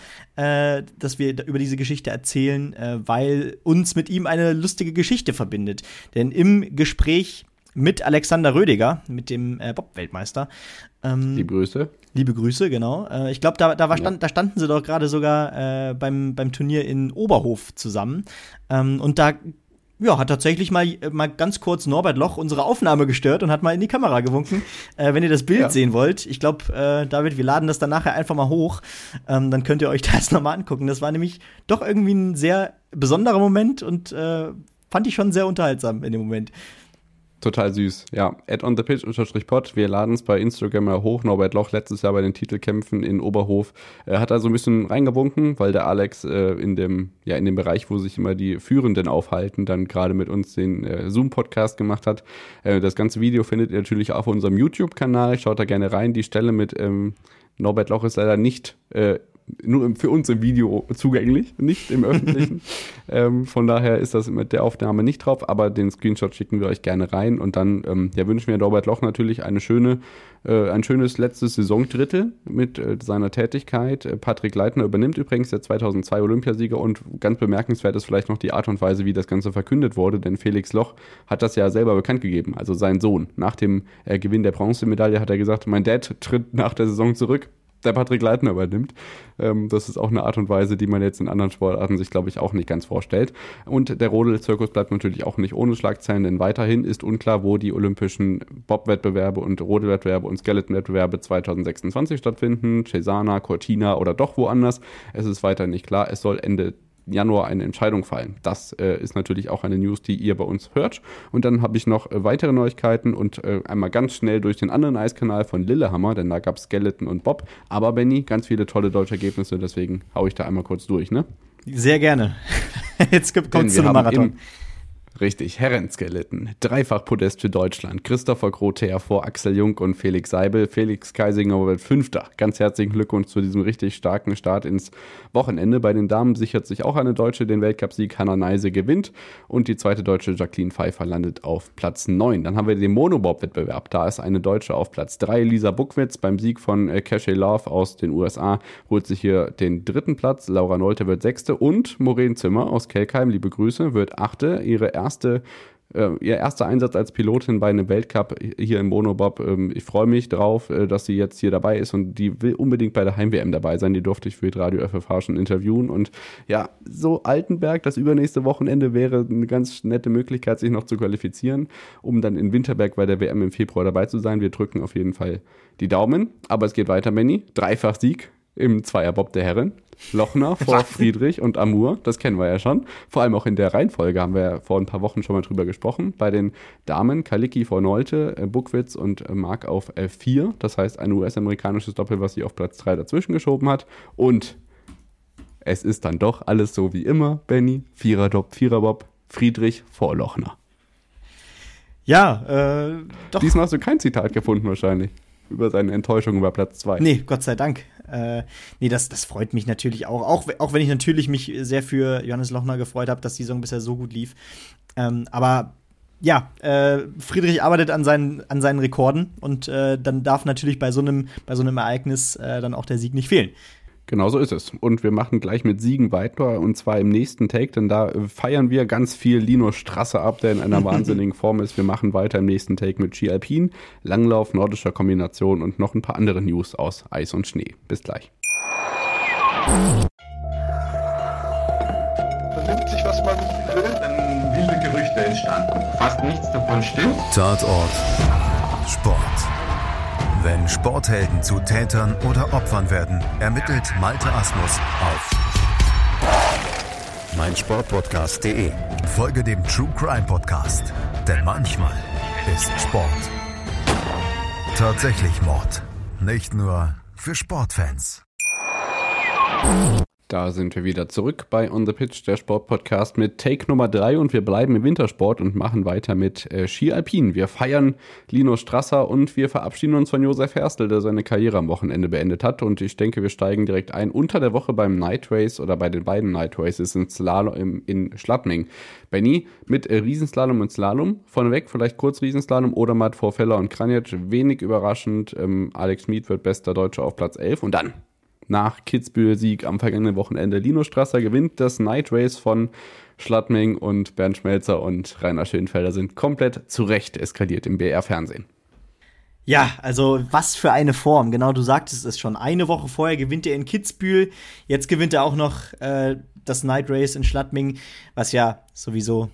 dass wir über diese Geschichte erzählen, weil uns mit ihm eine lustige Geschichte verbindet. Denn im Gespräch mit Alexander Rödiger, mit dem Bob-Weltmeister. Liebe Grüße. Liebe Grüße, genau. Ich glaube, da standen sie doch gerade sogar beim Turnier in Oberhof zusammen. Und da hat tatsächlich mal ganz kurz Norbert Loch unsere Aufnahme gestört und hat mal in die Kamera gewunken. Wenn ihr das Bild sehen wollt, ich glaube, David, wir laden das dann nachher einfach mal hoch. Dann könnt ihr euch das nochmal angucken. Das war nämlich doch irgendwie ein sehr besonderer Moment und fand ich schon sehr unterhaltsam in dem Moment. Total süß, ja. @onthepitch_pod. Wir laden es bei Instagram mal hoch. Norbert Loch letztes Jahr bei den Titelkämpfen in Oberhof hat da so ein bisschen reingewunken, weil der Alex in dem Bereich, wo sich immer die Führenden aufhalten, dann gerade mit uns den Zoom-Podcast gemacht hat. Das ganze Video findet ihr natürlich auch auf unserem YouTube-Kanal. Schaut da gerne rein. Die Stelle mit Norbert Loch ist leider nicht nur für uns im Video zugänglich, nicht im Öffentlichen. Von daher ist das mit der Aufnahme nicht drauf, aber den Screenshot schicken wir euch gerne rein. Und dann wünschen wir Norbert Loch natürlich ein schönes letztes Saisondrittel mit seiner Tätigkeit. Patrick Leitner übernimmt übrigens der 2002 Olympiasieger, und ganz bemerkenswert ist vielleicht noch die Art und Weise, wie das Ganze verkündet wurde, denn Felix Loch hat das ja selber bekannt gegeben, also sein Sohn. Nach dem Gewinn der Bronzemedaille hat er gesagt, mein Dad tritt nach der Saison zurück. Der Patrick Leitner übernimmt. Das ist auch eine Art und Weise, die man jetzt in anderen Sportarten sich, glaube ich, auch nicht ganz vorstellt. Und der Rodel-Zirkus bleibt natürlich auch nicht ohne Schlagzeilen, denn weiterhin ist unklar, wo die olympischen Bob-Wettbewerbe und Rodel-Wettbewerbe und Skeleton-Wettbewerbe 2026 stattfinden. Cesana, Cortina oder doch woanders. Es ist weiterhin nicht klar. Es soll Ende Januar eine Entscheidung fallen. Das ist natürlich auch eine News, die ihr bei uns hört. Und dann habe ich noch weitere Neuigkeiten und einmal ganz schnell durch den anderen Eiskanal von Lillehammer, denn da gab es Skeleton und Bob. Aber Benny, ganz viele tolle deutsche Ergebnisse, deswegen haue ich da einmal kurz durch, ne? Sehr gerne. Jetzt kommt es zu einem Marathon. Richtig, Herrenskeleton. Dreifach Podest für Deutschland. Christopher Grother vor Axel Jung und Felix Seibel. Felix Kaisinger wird Fünfter. Ganz herzlichen Glückwunsch zu diesem richtig starken Start ins Wochenende. Bei den Damen sichert sich auch eine Deutsche den Weltcupsieg. Hannah Neise gewinnt und die zweite Deutsche Jacqueline Pfeiffer landet auf Platz 9. Dann haben wir den Monobob-Wettbewerb. Da ist eine Deutsche auf Platz 3. Lisa Buckwitz beim Sieg von Cashay Love aus den USA holt sich hier den 3. Platz. Laura Nolte wird 6. und Maureen Zimmer aus Kelkheim, liebe Grüße, wird 8. Ihr erster Einsatz als Pilotin bei einem Weltcup hier im Monobob. Ich freue mich drauf, dass sie jetzt hier dabei ist und die will unbedingt bei der Heim-WM dabei sein. Die durfte ich für Radio FFH schon interviewen und ja, so Altenberg, das übernächste Wochenende wäre eine ganz nette Möglichkeit, sich noch zu qualifizieren, um dann in Winterberg bei der WM im Februar dabei zu sein. Wir drücken auf jeden Fall die Daumen, aber es geht weiter, Benni. Dreifach Sieg im Zweierbob der Herren. Lochner vor Friedrich und Amur, das kennen wir ja schon. Vor allem auch in der Reihenfolge haben wir ja vor ein paar Wochen schon mal drüber gesprochen. Bei den Damen Kalicki vor Nolte, Buckwitz und Mark auf 4. Das heißt ein US-amerikanisches Doppel, was sie auf Platz 3 dazwischen geschoben hat. Und es ist dann doch alles so wie immer, Benni. Viererbob, Friedrich vor Lochner. Ja, doch. Diesmal hast du kein Zitat gefunden wahrscheinlich über seine Enttäuschung über Platz 2. Nee, Gott sei Dank. Nee, das freut mich natürlich auch wenn ich natürlich mich sehr für Johannes Lochner gefreut habe, dass die Saison bisher so gut lief. Aber ja, Friedrich arbeitet an seinen Rekorden und dann darf natürlich bei so einem Ereignis dann auch der Sieg nicht fehlen. Genau so ist es. Und wir machen gleich mit Siegen weiter und zwar im nächsten Take, denn da feiern wir ganz viel Linus Strasser ab, der in einer wahnsinnigen Form ist. Wir machen weiter im nächsten Take mit Ski Alpin, Langlauf, nordischer Kombination und noch ein paar andere News aus Eis und Schnee. Bis gleich. Vernimmt sich, was man will, dann wilde Gerüchte entstanden. Fast nichts davon stimmt. Tatort Sport. Wenn Sporthelden zu Tätern oder Opfern werden, ermittelt Malte Asmus auf meinsportpodcast.de. Folge dem True Crime Podcast, denn manchmal ist Sport tatsächlich Mord. Nicht nur für Sportfans. Da sind wir wieder zurück bei On the Pitch, der Sportpodcast mit Take Nummer 3 und wir bleiben im Wintersport und machen weiter mit Ski Alpin. Wir feiern Linus Strasser und wir verabschieden uns von Josef Herstel, der seine Karriere am Wochenende beendet hat und ich denke, wir steigen direkt ein unter der Woche beim Night Race oder bei den beiden Night Races in Slalom in Schladming. Benni, mit Riesenslalom und Slalom, vorneweg vielleicht kurz Riesenslalom, Odermatt vor Feller und Kranjec, wenig überraschend, Alex Schmid wird bester Deutscher auf Platz 11 und dann nach Kitzbühel-Sieg am vergangenen Wochenende. Linus Strasser gewinnt das Night Race von Schladming und Bernd Schmelzer und Rainer Schönfelder sind komplett zu Recht eskaliert im BR-Fernsehen. Ja, also was für eine Form. Genau, du sagtest es schon. Eine Woche vorher gewinnt er in Kitzbühel. Jetzt gewinnt er auch noch das Night Race in Schladming, was ja sowieso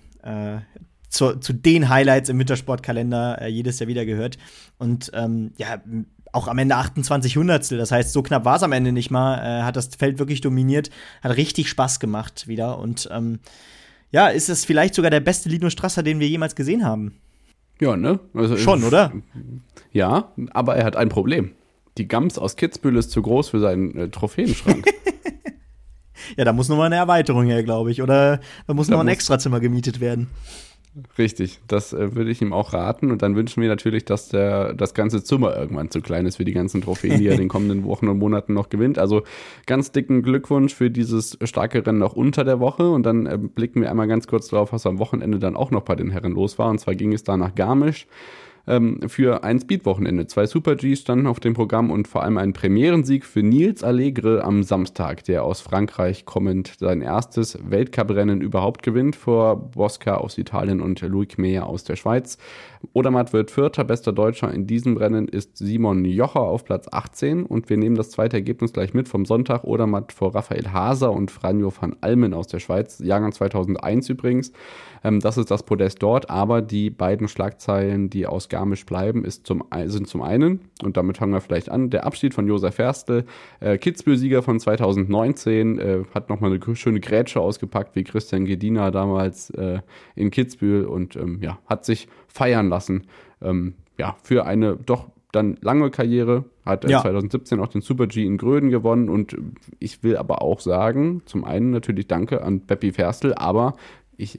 zu den Highlights im Wintersportkalender jedes Jahr wieder gehört. Und auch am Ende 28 Hundertstel, das heißt, so knapp war es am Ende nicht mal, hat das Feld wirklich dominiert, hat richtig Spaß gemacht wieder und ist es vielleicht sogar der beste Linus Strasser, den wir jemals gesehen haben. Ja, ne? Also, schon, oder? Ja, aber er hat ein Problem. Die Gams aus Kitzbühel ist zu groß für seinen Trophäenschrank. Ja, da muss nochmal eine Erweiterung her, glaube ich, oder da muss nochmal ein Extrazimmer gemietet werden. Richtig, das würde ich ihm auch raten und dann wünschen wir natürlich, dass das ganze Zimmer irgendwann zu klein ist für die ganzen Trophäen, die er in den kommenden Wochen und Monaten noch gewinnt. Also ganz dicken Glückwunsch für dieses starke Rennen noch unter der Woche und dann blicken wir einmal ganz kurz drauf, was am Wochenende dann auch noch bei den Herren los war und zwar ging es da nach Garmisch für ein Speed-Wochenende. 2 Super-Gs standen auf dem Programm und vor allem ein Premierensieg für Nils Allegre am Samstag, der aus Frankreich kommend sein erstes Weltcuprennen überhaupt gewinnt vor Bosca aus Italien und Loic Meyer aus der Schweiz. Odermatt wird Vierter, bester Deutscher in diesem Rennen ist Simon Jocher auf Platz 18 und wir nehmen das zweite Ergebnis gleich mit vom Sonntag. Odermatt vor Raphael Haser und Franjo van Almen aus der Schweiz, Jahrgang 2001 übrigens. Das ist das Podest dort, aber die beiden Schlagzeilen, die aus Garmisch bleiben, sind zum einen, und damit fangen wir vielleicht an, der Abschied von Josef Herstel, Kitzbühel-Sieger von 2019, hat nochmal eine schöne Grätsche ausgepackt, wie Christian Gedina damals in Kitzbühel und hat sich feiern lassen, für eine doch dann lange Karriere, hat 2017 auch den Super-G in Gröden gewonnen und ich will aber auch sagen, zum einen natürlich Danke an Beppi Ferstel, aber ich habe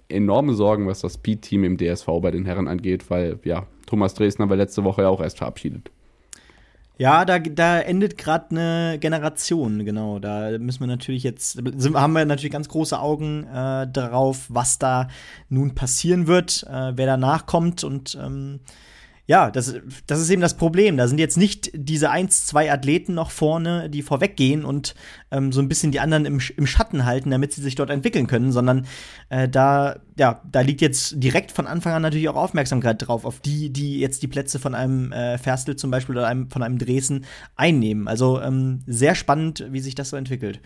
enorme Sorgen, was das Speed-Team im DSV bei den Herren angeht, weil ja, Thomas Dresden war letzte Woche ja auch erst verabschiedet. Ja, da endet gerade eine Generation, genau. Da müssen wir natürlich haben wir natürlich ganz große Augen darauf, was da nun passieren wird, wer danach kommt. Und ja, das ist eben das Problem. Da sind jetzt nicht diese 1-2 Athleten noch vorne, die vorweggehen und so ein bisschen die anderen im Schatten halten, damit sie sich dort entwickeln können, sondern da liegt jetzt direkt von Anfang an natürlich auch Aufmerksamkeit drauf, auf die jetzt die Plätze von einem Ferstl zum Beispiel oder von einem Dresden einnehmen. Also sehr spannend, wie sich das so entwickelt.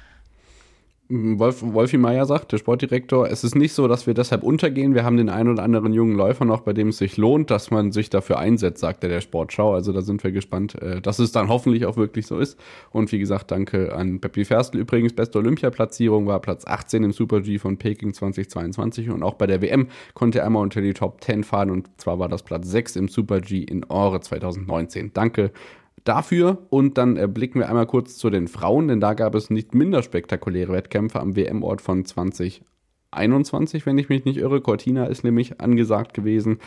Wolfi Meier sagt, der Sportdirektor, es ist nicht so, dass wir deshalb untergehen. Wir haben den einen oder anderen jungen Läufer noch, bei dem es sich lohnt, dass man sich dafür einsetzt, sagt er der Sportschau. Also da sind wir gespannt, dass es dann hoffentlich auch wirklich so ist. Und wie gesagt, danke an Peppi Ferstl. Übrigens, beste Olympiaplatzierung war Platz 18 im Super-G von Peking 2022. Und auch bei der WM konnte er einmal unter die Top 10 fahren. Und zwar war das Platz 6 im Super-G in Åre 2019. Danke dafür. Und dann blicken wir einmal kurz zu den Frauen, denn da gab es nicht minder spektakuläre Wettkämpfe am WM-Ort von 2021, wenn ich mich nicht irre. Cortina ist nämlich angesagt gewesen.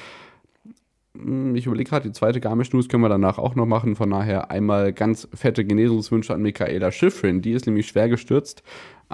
Ich überlege gerade, die zweite Garmisch-News können wir danach auch noch machen. Von daher einmal ganz fette Genesungswünsche an Michaela Schiffrin. Die ist nämlich schwer gestürzt.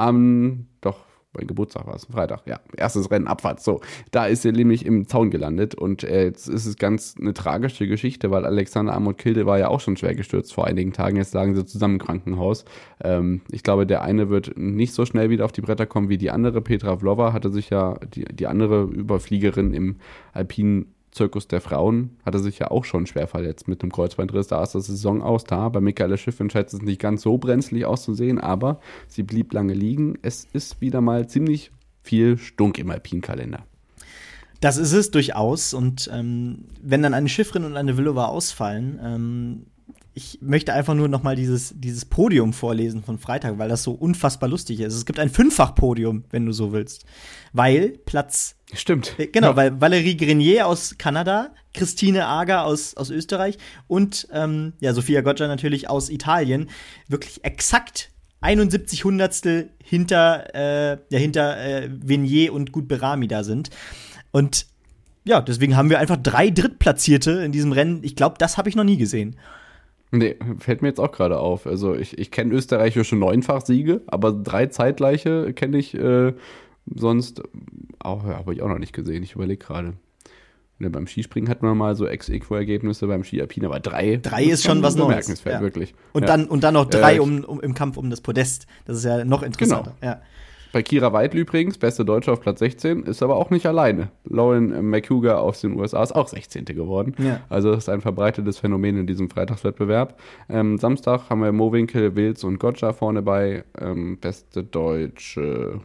Mein Geburtstag war es, Freitag, ja, erstes Rennen, Abfahrt, so. Da ist sie nämlich im Zaun gelandet und jetzt ist es ganz eine tragische Geschichte, weil Alexander Amott-Kilde war ja auch schon schwer gestürzt vor einigen Tagen, jetzt lagen sie zusammen im Krankenhaus. Ich glaube, der eine wird nicht so schnell wieder auf die Bretter kommen wie die andere. Petra Vlhova hatte sich ja, die andere Überfliegerin im alpinen Zirkus der Frauen, hatte sich ja auch schon schwer verletzt mit einem Kreuzbandriss. Da ist das Saison aus. Da bei Michaela Schiffrin scheint es nicht ganz so brenzlig auszusehen, aber sie blieb lange liegen. Es ist wieder mal ziemlich viel Stunk im Alpinkalender. Das ist es durchaus. Und wenn dann eine Schiffrin und eine Vlhova ausfallen, ich möchte einfach nur noch mal dieses Podium vorlesen von Freitag, weil das so unfassbar lustig ist. Es gibt ein 5-fach-Podium, wenn du so willst. Weil Stimmt. Genau, weil Valérie Grenier aus Kanada, Christine Ager aus Österreich und Sophia Goggia natürlich aus Italien wirklich exakt 71 Hundertstel hinter Venier und Gutberami da sind. Und ja, deswegen haben wir einfach 3 Drittplatzierte in diesem Rennen. Ich glaube, das habe ich noch nie gesehen. Nee, fällt mir jetzt auch gerade auf. Also ich kenne österreichische 9-fach-Siege, aber 3 zeitgleiche kenne ich sonst auch, habe ich auch noch nicht gesehen. Ich überlege gerade. Beim Skispringen hat man mal so Ex-Equo-Ergebnisse, beim Ski-Alpin, aber 3. 3 ist schon was Neues. Bemerkenswert, ja. Wirklich. Und dann noch 3 im Kampf um das Podest. Das ist ja noch interessanter. Genau. Ja. Bei Kira Weidl übrigens, beste Deutsche auf Platz 16, ist aber auch nicht alleine. Lauren McHugh aus den USA ist auch 16. geworden. Ja. Also das ist ein verbreitetes Phänomen in diesem Freitagswettbewerb. Samstag haben wir Mo Winkel, Wils und Goggia vorne bei. Beste Deutsche,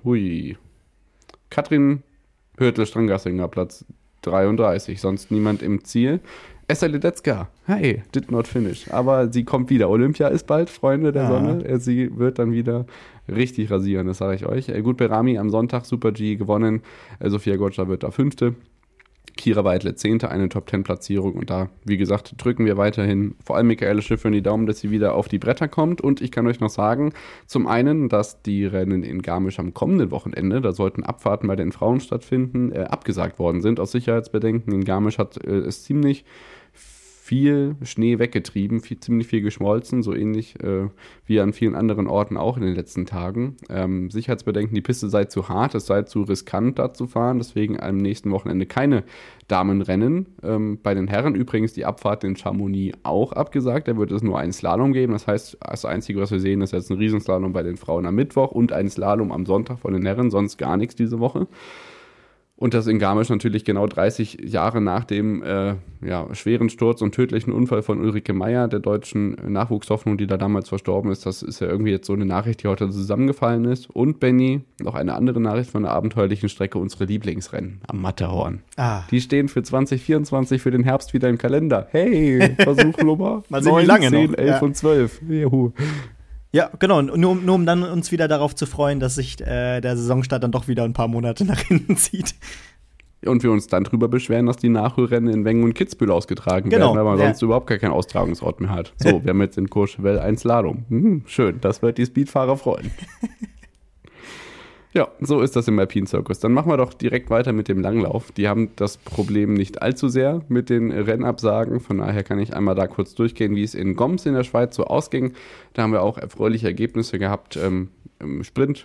Katrin Hürtel-Strangassinger, Platz 33, sonst niemand im Ziel. Esther Ledetzka, hey, did not finish. Aber sie kommt wieder. Olympia ist bald, Freunde der Sonne. Sie wird dann wieder richtig rasieren, das sage ich euch. Gutberami am Sonntag, Super-G gewonnen. Sophia Goggia wird da 5. Kira Weidle 10., eine Top-10-Platzierung. Und da, wie gesagt, drücken wir weiterhin vor allem Michaela Schiffrin die Daumen, dass sie wieder auf die Bretter kommt. Und ich kann euch noch sagen, zum einen, dass die Rennen in Garmisch am kommenden Wochenende, da sollten Abfahrten bei den Frauen stattfinden, abgesagt worden sind aus Sicherheitsbedenken. In Garmisch hat es ziemlich viel Schnee weggetrieben, ziemlich viel geschmolzen, so ähnlich wie an vielen anderen Orten auch in den letzten Tagen. Sicherheitsbedenken, die Piste sei zu hart, es sei zu riskant, da zu fahren, deswegen am nächsten Wochenende keine Damenrennen. Bei den Herren übrigens die Abfahrt in Chamonix auch abgesagt, da wird es nur einen Slalom geben, das heißt, das Einzige, was wir sehen, ist jetzt ein Riesenslalom bei den Frauen am Mittwoch und ein Slalom am Sonntag von den Herren, sonst gar nichts diese Woche. Und das in Garmisch natürlich genau 30 Jahre nach dem schweren Sturz und tödlichen Unfall von Ulrike Meier, der deutschen Nachwuchshoffnung, die da damals verstorben ist. Das ist ja irgendwie jetzt so eine Nachricht, die heute zusammengefallen ist. Und Benny, noch eine andere Nachricht von der abenteuerlichen Strecke, unsere Lieblingsrennen am Matterhorn. Die stehen für 2024 für den Herbst wieder im Kalender. Hey, Versuchnummer mal sehen, wie lange 10, noch. 11 und 12. Juhu. Ja, genau. Und nur um dann uns wieder darauf zu freuen, dass sich der Saisonstart dann doch wieder ein paar Monate nach hinten zieht. Und wir uns dann drüber beschweren, dass die Nachholrennen in Wengen und Kitzbühel ausgetragen werden, weil man sonst überhaupt gar keinen Austragungsort mehr hat. So, wir haben jetzt in Courchevel ein Slalom. Schön, das wird die Speedfahrer freuen. Ja, so ist das im Alpinzirkus. Dann machen wir doch direkt weiter mit dem Langlauf. Die haben das Problem nicht allzu sehr mit den Rennabsagen. Von daher kann ich einmal da kurz durchgehen, wie es in Goms in der Schweiz so ausging. Da haben wir auch erfreuliche Ergebnisse gehabt. Im Sprint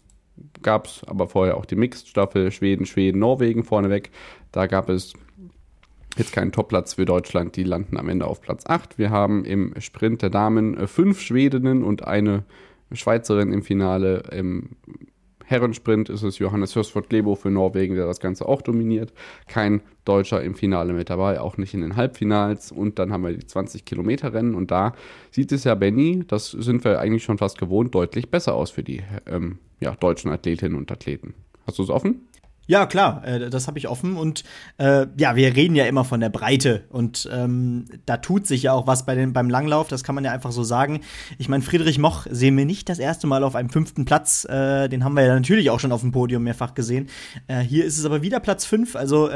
gab es aber vorher auch die Mixed-Staffel Schweden, Norwegen vorneweg. Da gab es jetzt keinen Topplatz für Deutschland. Die landen am Ende auf Platz 8. Wir haben im Sprint der Damen 5 Schwedinnen und eine Schweizerin im Finale. Im Herrensprint ist es Johannes Hørsford-Glebo für Norwegen, der das Ganze auch dominiert. Kein Deutscher im Finale mit dabei, auch nicht in den Halbfinals. Und dann haben wir die 20-Kilometer-Rennen. Und da sieht es ja, Benny, das sind wir eigentlich schon fast gewohnt, deutlich besser aus für die deutschen Athletinnen und Athleten. Hast du es offen? Ja, klar, das habe ich offen und wir reden ja immer von der Breite und da tut sich ja auch was beim Langlauf, das kann man ja einfach so sagen. Ich meine, Friedrich Moch sehen wir nicht das erste Mal auf einem 5. Platz, den haben wir ja natürlich auch schon auf dem Podium mehrfach gesehen. Hier ist es aber wieder Platz 5, also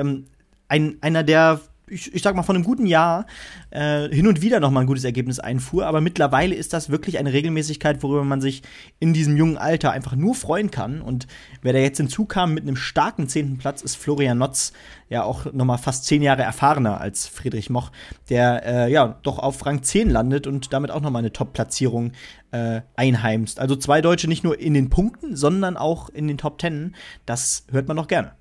einer der ich sag mal, von einem guten Jahr hin und wieder noch mal ein gutes Ergebnis einfuhr, aber mittlerweile ist das wirklich eine Regelmäßigkeit, worüber man sich in diesem jungen Alter einfach nur freuen kann. Und wer da jetzt hinzukam mit einem starken 10. Platz, ist Florian Notz, ja auch noch mal fast 10 Jahre erfahrener als Friedrich Moch, der doch auf Rang 10 landet und damit auch noch mal eine Top-Platzierung einheimst. Also 2 Deutsche nicht nur in den Punkten, sondern auch in den Top 10. Das hört man doch gerne.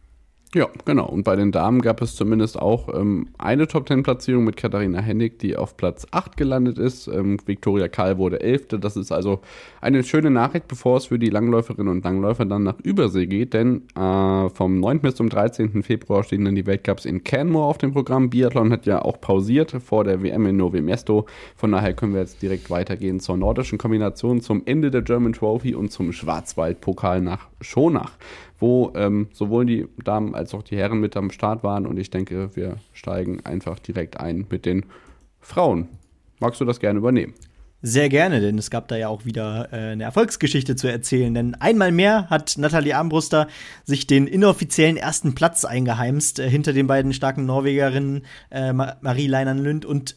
Ja, genau. Und bei den Damen gab es zumindest auch eine Top-10-Platzierung mit Katharina Hennig, die auf Platz 8 gelandet ist. Viktoria Kahl wurde 11. Das ist also eine schöne Nachricht, bevor es für die Langläuferinnen und Langläufer dann nach Übersee geht. Denn vom 9. bis zum 13. Februar stehen dann die Weltcups in Canmore auf dem Programm. Biathlon hat ja auch pausiert vor der WM in Novi Mesto. Von daher können wir jetzt direkt weitergehen zur nordischen Kombination, zum Ende der German Trophy und zum Schwarzwaldpokal nach Schonach, wo sowohl die Damen als auch die Herren mit am Start waren. Und ich denke, wir steigen einfach direkt ein mit den Frauen. Magst du das gerne übernehmen? Sehr gerne, denn es gab da ja auch wieder eine Erfolgsgeschichte zu erzählen. Denn einmal mehr hat Nathalie Armbruster sich den inoffiziellen 1. Platz eingeheimst, hinter den beiden starken Norwegerinnen Marie Leinand-Lund und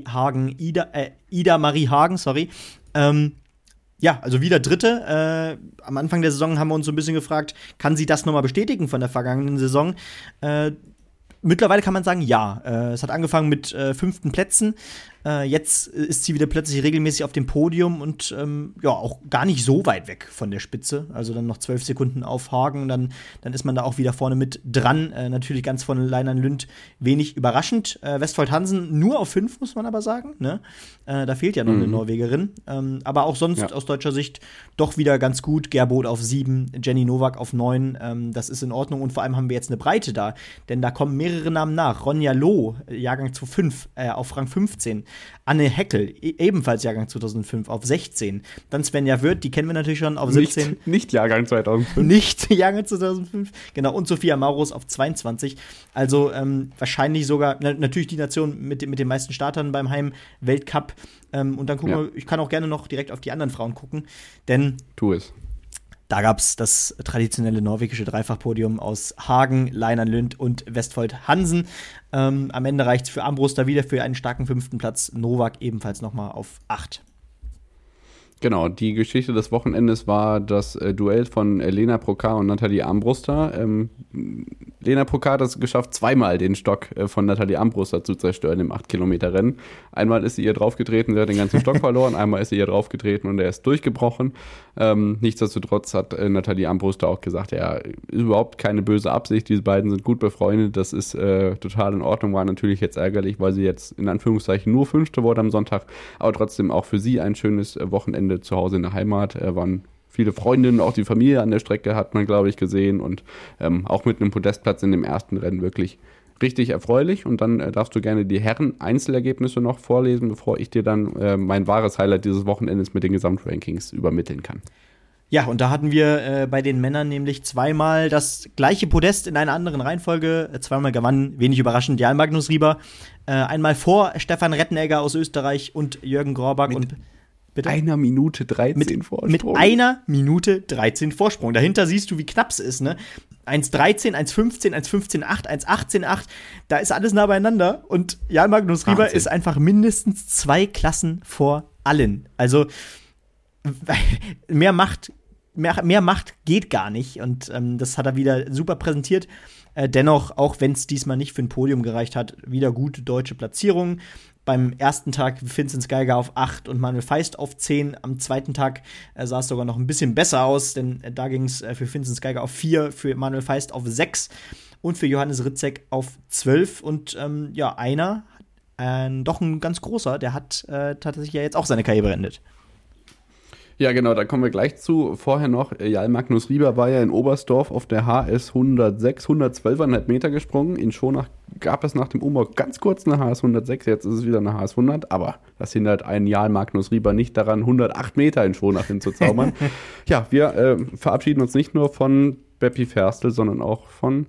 Ida Marie Hagen, sorry. Ja, also wieder Dritte. Am Anfang der Saison haben wir uns so ein bisschen gefragt, kann sie das nochmal bestätigen von der vergangenen Saison? Mittlerweile kann man sagen, ja. Es hat angefangen mit 5. Plätzen. Jetzt ist sie wieder plötzlich regelmäßig auf dem Podium und auch gar nicht so weit weg von der Spitze. Also dann noch 12 Sekunden auf Hagen, dann ist man da auch wieder vorne mit dran. Natürlich ganz vorne Leinand-Lund, wenig überraschend. Westfold Hansen nur auf 5, muss man aber sagen. Ne? Da fehlt ja noch eine Norwegerin. Aber auch sonst aus deutscher Sicht doch wieder ganz gut. Gerbold auf 7, Jenny Nowak auf 9. Das ist in Ordnung und vor allem haben wir jetzt eine Breite da. Denn da kommen mehrere Namen nach. Ronja Loh, Jahrgang 2005, auf Rang 15. Anne Heckel, ebenfalls Jahrgang 2005, auf 16. Dann Svenja Wirth, die kennen wir natürlich schon, auf 17. Nicht Jahrgang 2005. Nicht Jahrgang 2005, genau. Und Sophia Maurus auf 22. Also wahrscheinlich sogar, natürlich die Nation mit den meisten Startern beim Heim-Weltcup. Und dann gucken wir, ich kann auch gerne noch direkt auf die anderen Frauen gucken, denn tu es. Da gab es das traditionelle norwegische Dreifachpodium aus Hagen, Leinand-Lund und Westfold Hansen. Am Ende reicht es für Armbruster wieder für einen starken 5. Platz. Nowak ebenfalls nochmal auf 8. Genau, die Geschichte des Wochenendes war das Duell von Lena Procard und Nathalie Armbruster. Lena Procard hat es geschafft, 2-mal den Stock von Nathalie Armbruster zu zerstören im 8-Kilometer-Rennen. Einmal ist sie ihr draufgetreten, sie hat den ganzen Stock verloren, einmal ist sie ihr draufgetreten und er ist durchgebrochen. Nichtsdestotrotz hat Nathalie Armbruster auch gesagt, ja, überhaupt keine böse Absicht, diese beiden sind gut befreundet, das ist total in Ordnung, war natürlich jetzt ärgerlich, weil sie jetzt in Anführungszeichen nur 5. wurde am Sonntag, aber trotzdem auch für sie ein schönes Wochenende zu Hause in der Heimat. Waren viele Freundinnen, auch die Familie an der Strecke hat man, glaube ich, gesehen und auch mit einem Podestplatz in dem ersten Rennen wirklich richtig erfreulich. Und dann darfst du gerne die Herren-Einzelergebnisse noch vorlesen, bevor ich dir dann mein wahres Highlight dieses Wochenendes mit den Gesamtrankings übermitteln kann. Ja, und da hatten wir bei den Männern nämlich 2-mal das gleiche Podest in einer anderen Reihenfolge. 2-mal gewann, wenig überraschend, Jan Magnus Rieber. Einmal vor Stefan Rettenegger aus Österreich und Jürgen Grorbach und bitte? 1 Minute 13 Vorsprung. Mit 1 Minute 13 Vorsprung. Dahinter siehst du, wie knapp es ist, ne? 1,13, 1,15, 1,15,8, 1,18,8. Da ist alles nah beieinander. Und Jan Magnus Rieber ist einfach mindestens 2 Klassen vor allen. Also mehr Macht mehr Macht geht gar nicht. Und das hat er wieder super präsentiert. Dennoch, auch wenn es diesmal nicht für ein Podium gereicht hat, wieder gute deutsche Platzierungen. Beim ersten Tag Vinzenz Geiger auf 8 und Manuel Feist auf 10. Am zweiten Tag sah es sogar noch ein bisschen besser aus, denn da ging es für Vinzenz Geiger auf 4, für Manuel Feist auf 6 und für Johannes Ritzek auf 12. Und einer, doch ein ganz großer, der hat tatsächlich ja jetzt auch seine Karriere beendet. Ja, genau, da kommen wir gleich zu. Vorher noch, Jarl Magnus Rieber war ja in Oberstdorf auf der HS 106, 112,5 Meter gesprungen. In Schonach gab es nach dem Umbau ganz kurz eine HS 106, jetzt ist es wieder eine HS 100, aber das hindert einen Jarl Magnus Rieber nicht daran, 108 Meter in Schonach hinzuzaubern. Ja, wir verabschieden uns nicht nur von Beppi Ferstl, sondern auch von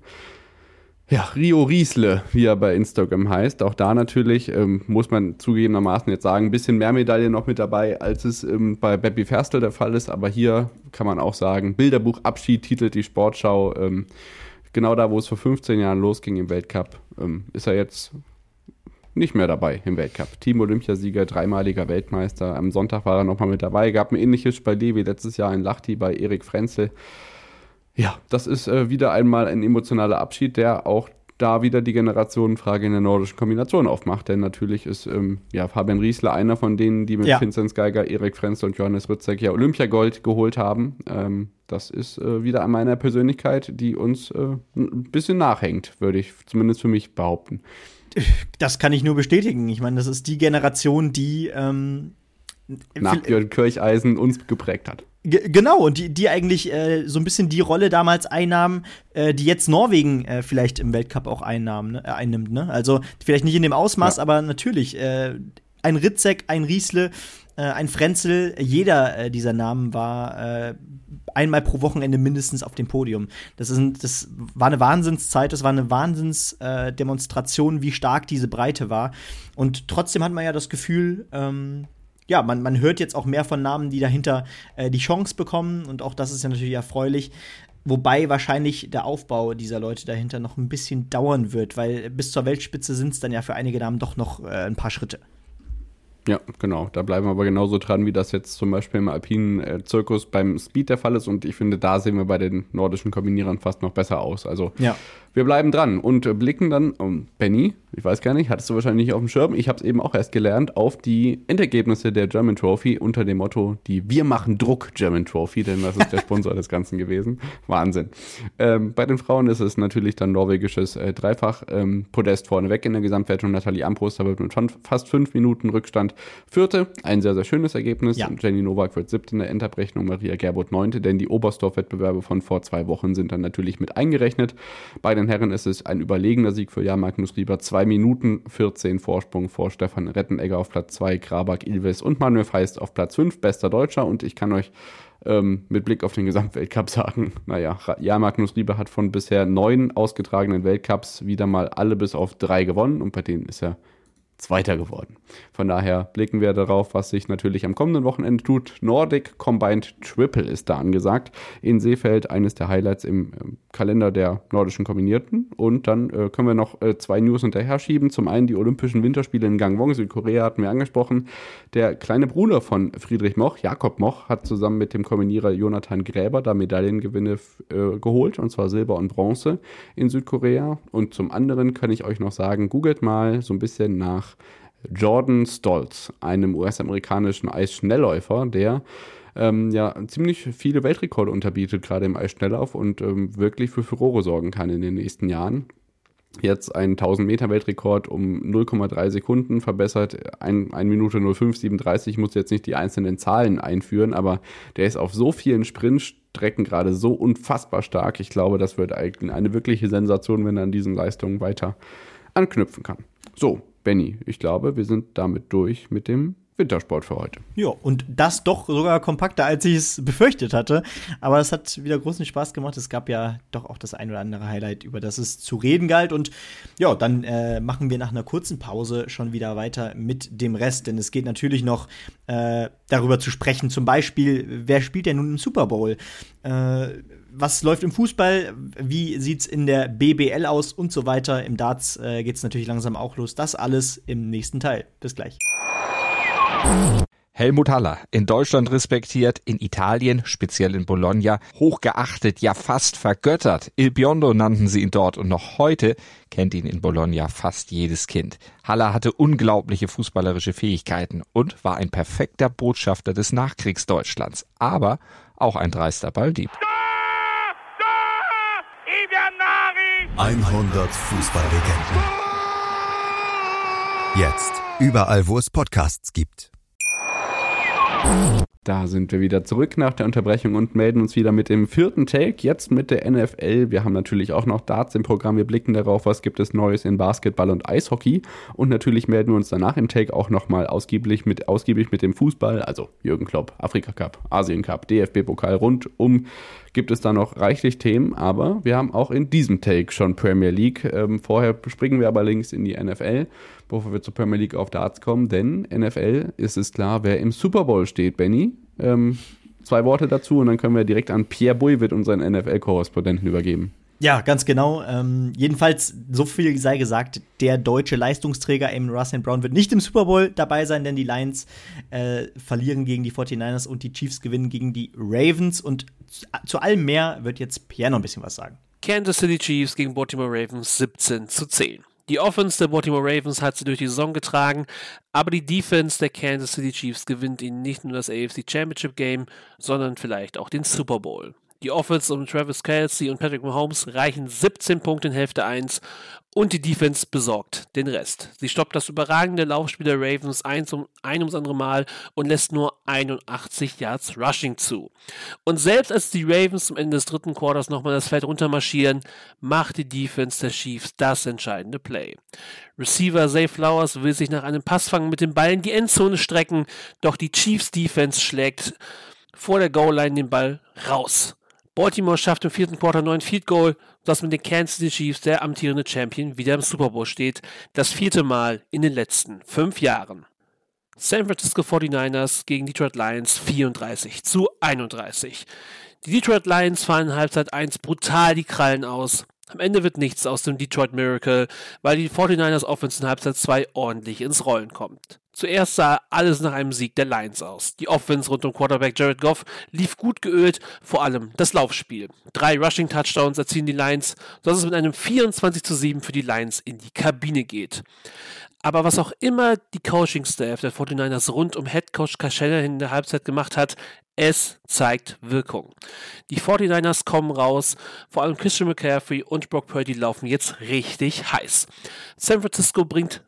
Rio Riesle, wie er bei Instagram heißt. Auch da natürlich, muss man zugegebenermaßen jetzt sagen, ein bisschen mehr Medaillen noch mit dabei, als es bei Beppi Ferstl der Fall ist. Aber hier kann man auch sagen, Bilderbuch Abschied titelt die Sportschau. Genau da, wo es vor 15 Jahren losging im Weltcup, ist er jetzt nicht mehr dabei im Weltcup. Team-Olympiasieger, dreimaliger Weltmeister. Am Sonntag war er nochmal mit dabei. Gab ein ähnliches bei wie letztes Jahr in Lahti bei Erik Frenzel. Ja, das ist wieder einmal ein emotionaler Abschied, der auch da wieder die Generationenfrage in der nordischen Kombination aufmacht. Denn natürlich ist Fabian Riesle einer von denen, die mit Vinzenz Geiger, Erik Frenzel und Johannes Ritzek Olympiagold geholt haben. Das ist wieder an meiner Persönlichkeit, die uns ein bisschen nachhängt, würde ich zumindest für mich behaupten. Das kann ich nur bestätigen. Ich meine, das ist die Generation, die nach Björn Kircheisen uns geprägt hat. Genau, und die eigentlich so ein bisschen die Rolle damals einnahmen, die jetzt Norwegen vielleicht im Weltcup auch einnimmt. Ne? Also vielleicht nicht in dem Ausmaß, aber natürlich ein Ritzek, ein Riesle, ein Frenzel, jeder dieser Namen war einmal pro Wochenende mindestens auf dem Podium. Das war eine Wahnsinnszeit, das war eine Wahnsinnsdemonstration, wie stark diese Breite war. Und trotzdem hat man ja das Gefühl, man hört jetzt auch mehr von Namen, die dahinter die Chance bekommen. Und auch das ist ja natürlich erfreulich. Wobei wahrscheinlich der Aufbau dieser Leute dahinter noch ein bisschen dauern wird. Weil bis zur Weltspitze sind es dann ja für einige Namen doch noch ein paar Schritte. Ja, genau. Da bleiben wir aber genauso dran, wie das jetzt zum Beispiel im alpinen Zirkus beim Speed der Fall ist. Und ich finde, da sehen wir bei den nordischen Kombinierern fast noch besser aus. Also wir bleiben dran und blicken dann, Benny, ich weiß gar nicht, hattest du wahrscheinlich nicht auf dem Schirm, ich habe es eben auch erst gelernt, auf die Endergebnisse der German Trophy unter dem Motto, die Wir machen Druck German Trophy, denn das ist der Sponsor des Ganzen gewesen. Wahnsinn. Bei den Frauen ist es natürlich dann norwegisches Dreifach-Podest vorneweg in der Gesamtwertung. Nathalie Ambrust, da wird mit fast 5 Minuten Rückstand Vierte. Ein sehr, sehr schönes Ergebnis. Ja. Jenny Nowak wird 7. in der Endabrechnung, Maria Gerbold 9., denn die Oberstdorf-Wettbewerbe von vor 2 Wochen sind dann natürlich mit eingerechnet. Bei den Herren ist es ein überlegener Sieg für Jarl Magnus Rieber. 2 Minuten 14 Vorsprung vor Stefan Rettenegger auf Platz 2, Grabak Ilves und Manuel Feist auf Platz 5, bester Deutscher. Und ich kann euch mit Blick auf den Gesamtweltcup sagen, Jarl Magnus Rieber hat von bisher 9 ausgetragenen Weltcups wieder mal alle bis auf 3 gewonnen und bei denen ist er Zweiter geworden. Von daher blicken wir darauf, was sich natürlich am kommenden Wochenende tut. Nordic Combined Triple ist da angesagt. In Seefeld eines der Highlights im Kalender der nordischen Kombinierten. Und dann können wir noch 2 News hinterher schieben. Zum einen die Olympischen Winterspiele in Gangwon, Südkorea, hatten wir angesprochen. Der kleine Bruder von Friedrich Moch, Jakob Moch, hat zusammen mit dem Kombinierer Jonathan Gräber da Medaillengewinne geholt. Und zwar Silber und Bronze in Südkorea. Und zum anderen kann ich euch noch sagen, googelt mal so ein bisschen nach Jordan Stolz, einem US-amerikanischen Eisschnellläufer, der ziemlich viele Weltrekorde unterbietet, gerade im Eisschnelllauf und wirklich für Furore sorgen kann in den nächsten Jahren. Jetzt einen 1000-Meter-Weltrekord um 0,3 Sekunden verbessert, 1 Minute 05,37. Ich muss jetzt nicht die einzelnen Zahlen einführen, aber der ist auf so vielen Sprintstrecken gerade so unfassbar stark. Ich glaube, das wird eine wirkliche Sensation, wenn er an diesen Leistungen weiter anknüpfen kann. So, Benny, ich glaube, wir sind damit durch mit dem Wintersport für heute. Ja, und das doch sogar kompakter, als ich es befürchtet hatte. Aber es hat wieder großen Spaß gemacht. Es gab ja doch auch das ein oder andere Highlight, über das es zu reden galt. Und ja, dann machen wir nach einer kurzen Pause schon wieder weiter mit dem Rest. Denn es geht natürlich noch darüber zu sprechen, zum Beispiel, wer spielt denn nun im Super Bowl? Was läuft im Fußball? Wie sieht's in der BBL aus und so weiter? Im Darts geht's natürlich langsam auch los. Das alles im nächsten Teil. Bis gleich. Helmut Haller, in Deutschland respektiert, in Italien, speziell in Bologna, hochgeachtet, ja fast vergöttert. Il Biondo nannten sie ihn dort und noch heute kennt ihn in Bologna fast jedes Kind. Haller hatte unglaubliche fußballerische Fähigkeiten und war ein perfekter Botschafter des Nachkriegsdeutschlands, aber auch ein dreister Balldieb. 100 Fußballlegenden. Jetzt überall, wo es Podcasts gibt. Da sind wir wieder zurück nach der Unterbrechung und melden uns wieder mit dem 4. Take, jetzt mit der NFL. Wir haben natürlich auch noch Darts im Programm. Wir blicken darauf, was gibt es Neues in Basketball und Eishockey. Und natürlich melden wir uns danach im Take auch nochmal ausgiebig mit dem Fußball. Also Jürgen Klopp, Afrika Cup, Asien Cup, DFB-Pokal, rundum gibt es da noch reichlich Themen. Aber wir haben auch in diesem Take schon Premier League. Vorher springen wir aber links in die NFL, bevor wir zur Premier League auf Darts kommen. Denn NFL ist es klar, wer im Super Bowl steht, Benny. 2 Worte dazu und dann können wir direkt an Pierre Bouivet, unseren NFL-Korrespondenten, übergeben. Ja, ganz genau. Jedenfalls, so viel sei gesagt, der deutsche Leistungsträger Amon Ra St. Brown wird nicht im Super Bowl dabei sein, denn die Lions verlieren gegen die 49ers und die Chiefs gewinnen gegen die Ravens. Und zu allem mehr wird jetzt Pierre noch ein bisschen was sagen. Kansas City Chiefs gegen Baltimore Ravens 17-10. Die Offense der Baltimore Ravens hat sie durch die Saison getragen, aber die Defense der Kansas City Chiefs gewinnt ihnen nicht nur das AFC Championship Game, sondern vielleicht auch den Super Bowl. Die Offense um Travis Kelce und Patrick Mahomes reichen 17 Punkte in Hälfte 1 und die Defense besorgt den Rest. Sie stoppt das überragende Laufspiel der Ravens ein ums andere Mal und lässt nur 81 Yards Rushing zu. Und selbst als die Ravens zum Ende des 3. Quarters nochmal das Feld runtermarschieren, macht die Defense der Chiefs das entscheidende Play. Receiver Zay Flowers will sich nach einem Passfang mit dem Ball in die Endzone strecken, doch die Chiefs Defense schlägt vor der Goal-Line den Ball raus. Baltimore schafft im 4. Quarter 9 Field Goal, sodass mit den Kansas City Chiefs der amtierende Champion wieder im Super Bowl steht, das 4. Mal in den letzten 5 Jahren. San Francisco 49ers gegen Detroit Lions 34-31. Die Detroit Lions fahren in Halbzeit 1 brutal die Krallen aus. Am Ende wird nichts aus dem Detroit Miracle, weil die 49ers Offense in Halbzeit 2 ordentlich ins Rollen kommt. Zuerst sah alles nach einem Sieg der Lions aus. Die Offense rund um Quarterback Jared Goff lief gut geölt, vor allem das Laufspiel. 3 Rushing-Touchdowns erzielen die Lions, sodass es mit einem 24-7 für die Lions in die Kabine geht. Aber was auch immer die Coaching-Staff der 49ers rund um Headcoach Kyle Shanahan in der Halbzeit gemacht hat, es zeigt Wirkung. Die 49ers kommen raus, vor allem Christian McCaffrey und Brock Purdy laufen jetzt richtig heiß. San Francisco bringt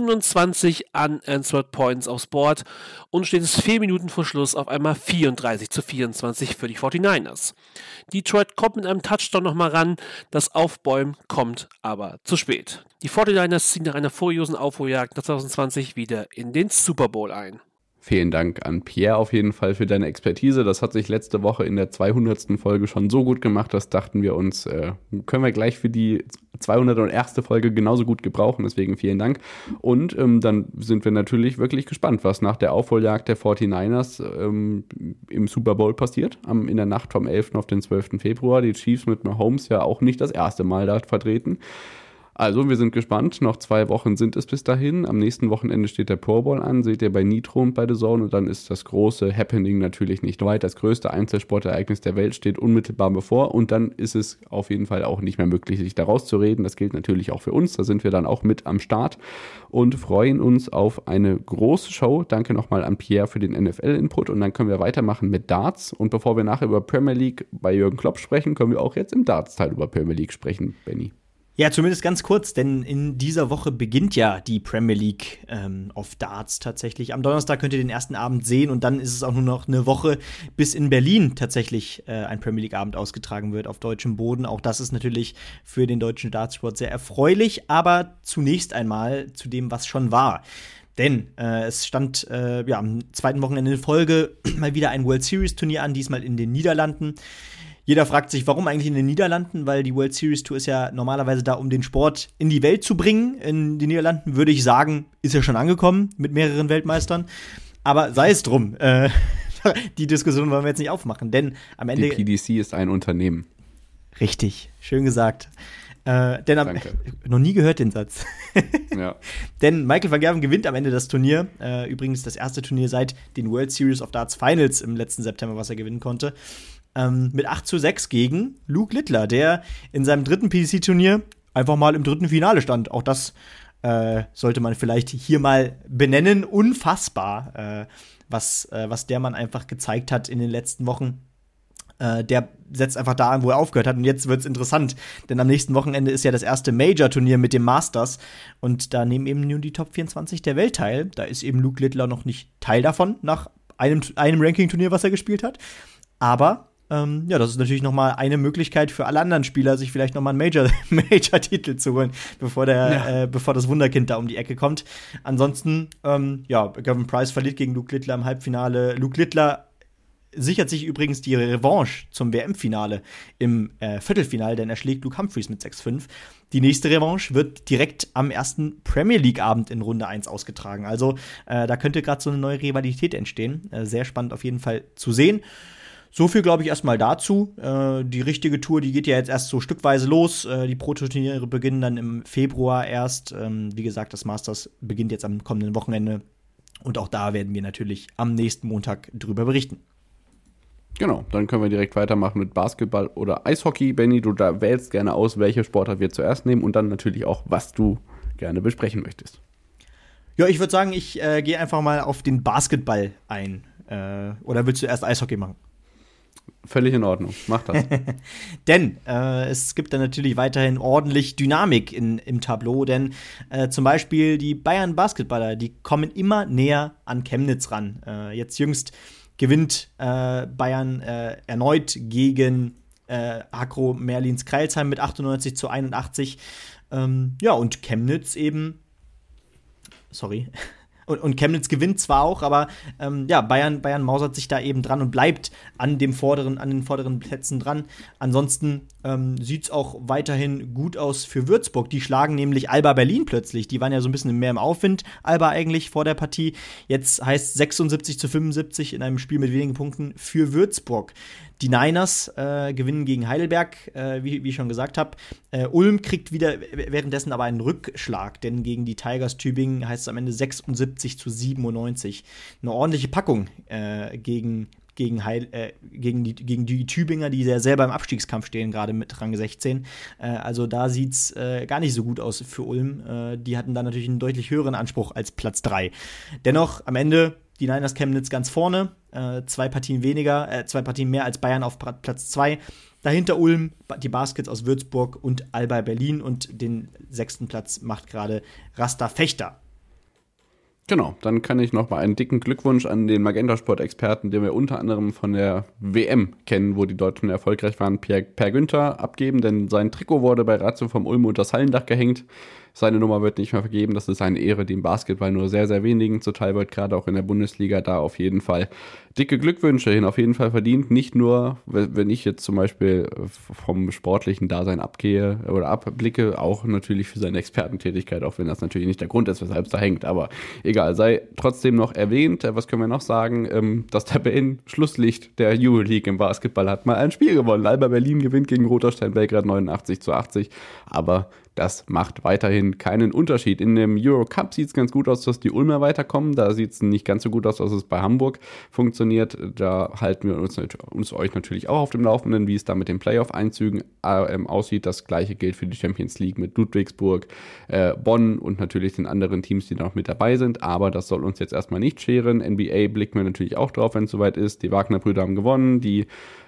27 unanswered Points aufs Board und steht es 4 Minuten vor Schluss auf einmal 34-24 für die 49ers. Detroit kommt mit einem Touchdown nochmal ran, das Aufbäumen kommt aber zu spät. Die 49ers ziehen nach einer furiosen Aufholjagd nach 2020 wieder in den Super Bowl ein. Vielen Dank an Pierre auf jeden Fall für deine Expertise. Das hat sich letzte Woche in der 200. Folge schon so gut gemacht, das dachten wir uns, können wir gleich für die 201. Folge genauso gut gebrauchen. Deswegen vielen Dank. Und dann sind wir natürlich wirklich gespannt, was nach der Aufholjagd der 49ers im Super Bowl passiert. In der Nacht vom 11. auf den 12. Februar. Die Chiefs mit Mahomes ja auch nicht das erste Mal da vertreten. Also, wir sind gespannt. Noch 2 Wochen sind es bis dahin. Am nächsten Wochenende steht der Pro Bowl an. Seht ihr bei Nitro und bei The Zone. Und dann ist das große Happening natürlich nicht weit. Das größte Einzelsportereignis der Welt steht unmittelbar bevor. Und dann ist es auf jeden Fall auch nicht mehr möglich, sich da rauszureden. Das gilt natürlich auch für uns. Da sind wir dann auch mit am Start und freuen uns auf eine große Show. Danke nochmal an Pierre für den NFL-Input. Und dann können wir weitermachen mit Darts. Und bevor wir nachher über Premier League bei Jürgen Klopp sprechen, können wir auch jetzt im Darts-Teil über Premier League sprechen, Benny. Ja, zumindest ganz kurz, denn in dieser Woche beginnt ja die Premier League auf Darts tatsächlich. Am Donnerstag könnt ihr den ersten Abend sehen und dann ist es auch nur noch eine Woche, bis in Berlin tatsächlich ein Premier League-Abend ausgetragen wird auf deutschem Boden. Auch das ist natürlich für den deutschen Dartsport sehr erfreulich, aber zunächst einmal zu dem, was schon war. Denn es stand am 2. Wochenende in Folge mal wieder ein World Series-Turnier an, diesmal in den Niederlanden. Jeder fragt sich, warum eigentlich in den Niederlanden, weil die World Series Tour ist ja normalerweise da, um den Sport in die Welt zu bringen. In den Niederlanden würde ich sagen, ist ja schon angekommen mit mehreren Weltmeistern. Aber sei es drum, die Diskussion wollen wir jetzt nicht aufmachen, denn am Ende… Die PDC ist ein Unternehmen. Richtig, schön gesagt. Noch nie gehört den Satz. Ja. Denn Michael van Gerwen gewinnt am Ende das Turnier. Übrigens das erste Turnier seit den World Series of Darts Finals im letzten September, was er gewinnen konnte. Mit 8:6 gegen Luke Littler, der in seinem dritten PDC-Turnier einfach mal im dritten Finale stand. Auch das sollte man vielleicht hier mal benennen. Unfassbar, was der Mann einfach gezeigt hat in den letzten Wochen. Der setzt einfach da an, wo er aufgehört hat. Und jetzt wird's interessant, denn am nächsten Wochenende ist ja das erste Major-Turnier mit dem Masters. Und da nehmen eben nur die Top 24 der Welt teil. Da ist eben Luke Littler noch nicht Teil davon, nach einem Ranking-Turnier, was er gespielt hat. Aber das ist natürlich noch mal eine Möglichkeit für alle anderen Spieler, sich vielleicht noch mal einen Major-Titel zu holen, bevor das Wunderkind da um die Ecke kommt. Ansonsten, Gavin Price verliert gegen Luke Littler im Halbfinale. Luke Littler sichert sich übrigens die Revanche zum WM-Finale im Viertelfinale, denn er schlägt Luke Humphries mit 6:5. Die nächste Revanche wird direkt am ersten Premier League-Abend in Runde 1 ausgetragen. Also da könnte gerade so eine neue Rivalität entstehen. Sehr spannend auf jeden Fall zu sehen. So viel, glaube ich, erstmal dazu. Die richtige Tour, die geht ja jetzt erst so stückweise los. Die Prototurniere beginnen dann im Februar erst. Wie gesagt, das Masters beginnt jetzt am kommenden Wochenende. Und auch da werden wir natürlich am nächsten Montag drüber berichten. Genau, dann können wir direkt weitermachen mit Basketball oder Eishockey. Benny, du da wählst gerne aus, welche Sportart wir zuerst nehmen und dann natürlich auch, was du gerne besprechen möchtest. Ja, ich würde sagen, ich gehe einfach mal auf den Basketball ein. Oder willst du erst Eishockey machen? Völlig in Ordnung, mach das. Denn es gibt dann natürlich weiterhin ordentlich Dynamik im Tableau, denn zum Beispiel die Bayern-Basketballer, die kommen immer näher an Chemnitz ran. Jetzt jüngst gewinnt Bayern erneut gegen Hakro Merlins Crailsheim mit 98:81. Und Chemnitz eben Und Chemnitz gewinnt zwar auch, aber Bayern mausert sich da eben dran und bleibt an den vorderen Plätzen dran. Ansonsten sieht's auch weiterhin gut aus für Würzburg. Die schlagen nämlich Alba Berlin plötzlich. Die waren ja so ein bisschen mehr im Aufwind, Alba eigentlich vor der Partie. Jetzt heißt 76:75 in einem Spiel mit wenigen Punkten für Würzburg. Die Niners gewinnen gegen Heidelberg, wie ich schon gesagt habe. Ulm kriegt wieder währenddessen aber einen Rückschlag, denn gegen die Tigers Tübingen heißt es am Ende 76:97. Eine ordentliche Packung gegen die Tübinger, die ja selber im Abstiegskampf stehen, gerade mit Rang 16. Also da sieht's gar nicht so gut aus für Ulm. Die hatten da natürlich einen deutlich höheren Anspruch als Platz 3. Dennoch am Ende die Niners Chemnitz ganz vorne, 2 Partien mehr als Bayern auf Platz 2. Dahinter Ulm, die Baskets aus Würzburg und Alba Berlin und den 6. Platz macht gerade Rasta Fechter. Genau, dann kann ich noch mal einen dicken Glückwunsch an den Magenta-Sport-Experten, den wir unter anderem von der WM kennen, wo die Deutschen erfolgreich waren, Per Günther, abgeben, denn sein Trikot wurde bei Ratio vom Ulm unter das Hallendach gehängt. Seine Nummer wird nicht mehr vergeben, das ist eine Ehre, die im Basketball nur sehr, sehr wenigen zuteil wird, gerade auch in der Bundesliga, da auf jeden Fall dicke Glückwünsche hin, auf jeden Fall verdient, nicht nur, wenn ich jetzt zum Beispiel vom sportlichen Dasein abgehe oder abblicke, auch natürlich für seine Expertentätigkeit, auch wenn das natürlich nicht der Grund ist, weshalb es da hängt, aber egal, sei trotzdem noch erwähnt. Was können wir noch sagen? Das Tabellen-Schlusslicht der Euroleague im Basketball hat mal ein Spiel gewonnen. Alba Berlin gewinnt gegen Roter Stern Belgrad 89:80, aber das macht weiterhin keinen Unterschied. In dem Eurocup sieht es ganz gut aus, dass die Ulmer weiterkommen. Da sieht es nicht ganz so gut aus, dass es bei Hamburg funktioniert. Da halten wir uns euch natürlich auch auf dem Laufenden, wie es da mit den Playoff-Einzügen aussieht. Das gleiche gilt für die Champions League mit Ludwigsburg, Bonn und natürlich den anderen Teams, die noch mit dabei sind. Aber das soll uns jetzt erstmal nicht scheren. NBA blicken wir natürlich auch drauf, wenn es soweit ist. Die Wagner-Brüder haben gewonnen, die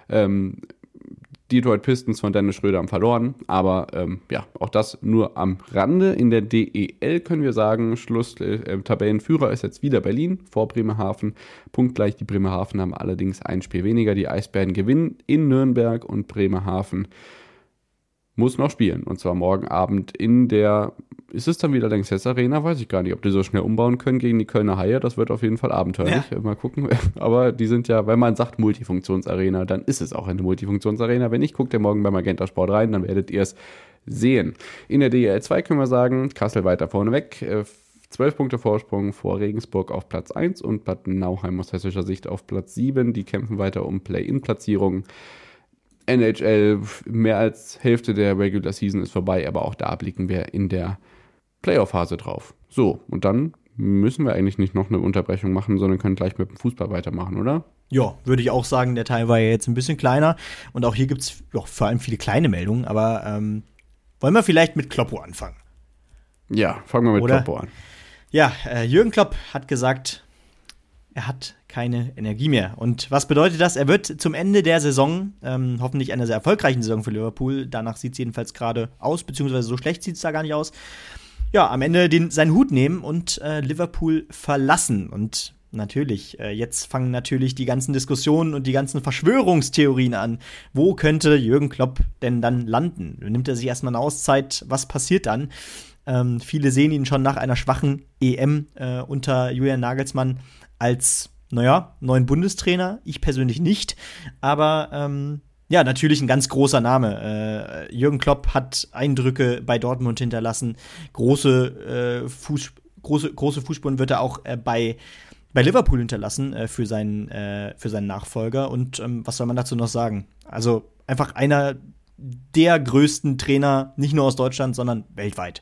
Detroit Pistons von Dennis Schröder haben verloren, aber auch das nur am Rande. In der DEL können wir sagen, Tabellenführer ist jetzt wieder Berlin vor Bremerhaven, punktgleich. Die Bremerhaven haben allerdings ein Spiel weniger. Die Eisbären gewinnen in Nürnberg und Bremerhaven muss noch spielen, und zwar morgen Abend in der, ist es dann wieder Lanxess Arena? Weiß ich gar nicht, ob die so schnell umbauen können gegen die Kölner Haie, das wird auf jeden Fall abenteuerlich, mal gucken, aber die sind ja, wenn man sagt Multifunktionsarena, dann ist es auch eine Multifunktionsarena, wenn nicht, guckt ihr morgen beim Magenta Sport rein, dann werdet ihr es sehen. In der DEL 2 können wir sagen, Kassel weiter vorne weg, 12 Punkte Vorsprung vor Regensburg auf Platz 1 und Bad Nauheim aus hessischer Sicht auf Platz 7, die kämpfen weiter um Play-In-Platzierungen. NHL, mehr als Hälfte der Regular Season ist vorbei, aber auch da blicken wir in der Playoff-Phase drauf. So, und dann müssen wir eigentlich nicht noch eine Unterbrechung machen, sondern können gleich mit dem Fußball weitermachen, oder? Ja, würde ich auch sagen, der Teil war ja jetzt ein bisschen kleiner. Und auch hier gibt es vor allem viele kleine Meldungen. Aber wollen wir vielleicht mit Kloppo anfangen? Ja, fangen wir mit Kloppo an. Ja, Jürgen Klopp hat gesagt, er hat keine Energie mehr. Und was bedeutet das? Er wird zum Ende der Saison, hoffentlich eine sehr erfolgreiche Saison für Liverpool, danach sieht es jedenfalls gerade aus, beziehungsweise so schlecht sieht es da gar nicht aus, ja, am Ende seinen Hut nehmen und Liverpool verlassen. Und natürlich, jetzt fangen natürlich die ganzen Diskussionen und die ganzen Verschwörungstheorien an. Wo könnte Jürgen Klopp denn dann landen? Nimmt er sich erstmal eine Auszeit? Was passiert dann? Viele sehen ihn schon nach einer schwachen EM unter Julian Nagelsmann als, neuen Bundestrainer. Ich persönlich nicht. Aber ja, natürlich ein ganz großer Name. Jürgen Klopp hat Eindrücke bei Dortmund hinterlassen. Große Fußspuren wird er auch bei Liverpool hinterlassen für seinen Nachfolger. Und was soll man dazu noch sagen? Also einfach einer der größten Trainer, nicht nur aus Deutschland, sondern weltweit.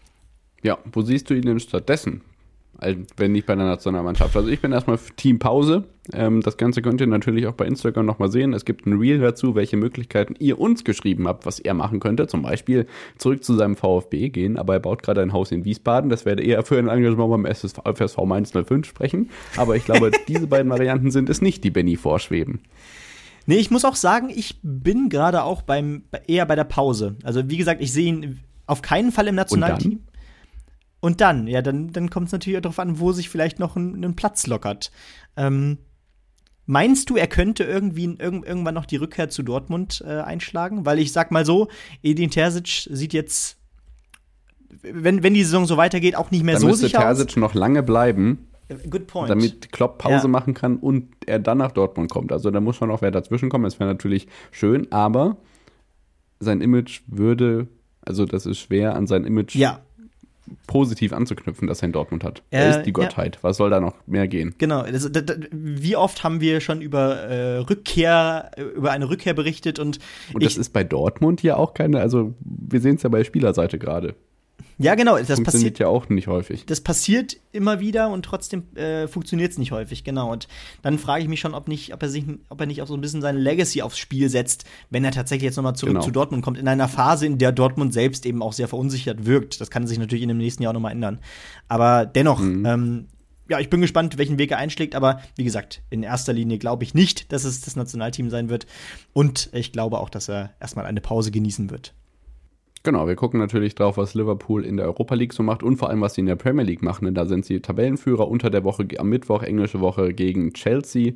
Ja, wo siehst du ihn denn stattdessen? Wenn nicht bei der Nationalmannschaft. Also ich bin erstmal für Team Pause. Das Ganze könnt ihr natürlich auch bei Instagram nochmal sehen. Es gibt ein Reel dazu, welche Möglichkeiten ihr uns geschrieben habt, was er machen könnte. Zum Beispiel zurück zu seinem VfB gehen, aber er baut gerade ein Haus in Wiesbaden. Das werde eher für ein Engagement beim FSV Mainz 05 sprechen. Aber ich glaube, diese beiden Varianten sind es nicht, die Benny vorschweben. Nee, ich muss auch sagen, ich bin gerade auch eher bei der Pause. Also wie gesagt, ich sehe ihn auf keinen Fall im Nationalteam. Und dann kommt es natürlich auch darauf an, wo sich vielleicht noch ein Platz lockert. Meinst du, er könnte irgendwann noch die Rückkehr zu Dortmund einschlagen? Weil ich sag mal so, Edin Terzic sieht jetzt, wenn die Saison so weitergeht, auch nicht mehr dann so sicher aus. Dann müsste Terzic noch lange bleiben, Good point. Damit Klopp Pause machen kann und er dann nach Dortmund kommt. Also da muss schon noch wer dazwischen kommen. Das wäre natürlich schön, aber sein Image das ist schwer, an sein Image positiv anzuknüpfen, das er in Dortmund hat. Er ist die Gottheit. Ja. Was soll da noch mehr gehen? Genau. Wie oft haben wir schon über eine Rückkehr berichtet und das ist bei Dortmund ja auch keine, also wir sehen es ja bei Spielerseite gerade. Ja, genau. Das funktioniert ja auch nicht häufig. Das passiert immer wieder und trotzdem funktioniert es nicht häufig, genau. Und dann frage ich mich schon, ob er nicht auch so ein bisschen seine Legacy aufs Spiel setzt, wenn er tatsächlich jetzt nochmal zurück zu Dortmund kommt, in einer Phase, in der Dortmund selbst eben auch sehr verunsichert wirkt. Das kann sich natürlich in dem nächsten Jahr auch nochmal ändern. Aber dennoch, ich bin gespannt, welchen Weg er einschlägt. Aber wie gesagt, in erster Linie glaube ich nicht, dass es das Nationalteam sein wird. Und ich glaube auch, dass er erstmal eine Pause genießen wird. Genau, wir gucken natürlich drauf, was Liverpool in der Europa League so macht und vor allem, was sie in der Premier League machen. Denn da sind sie Tabellenführer unter der Woche am Mittwoch, englische Woche gegen Chelsea.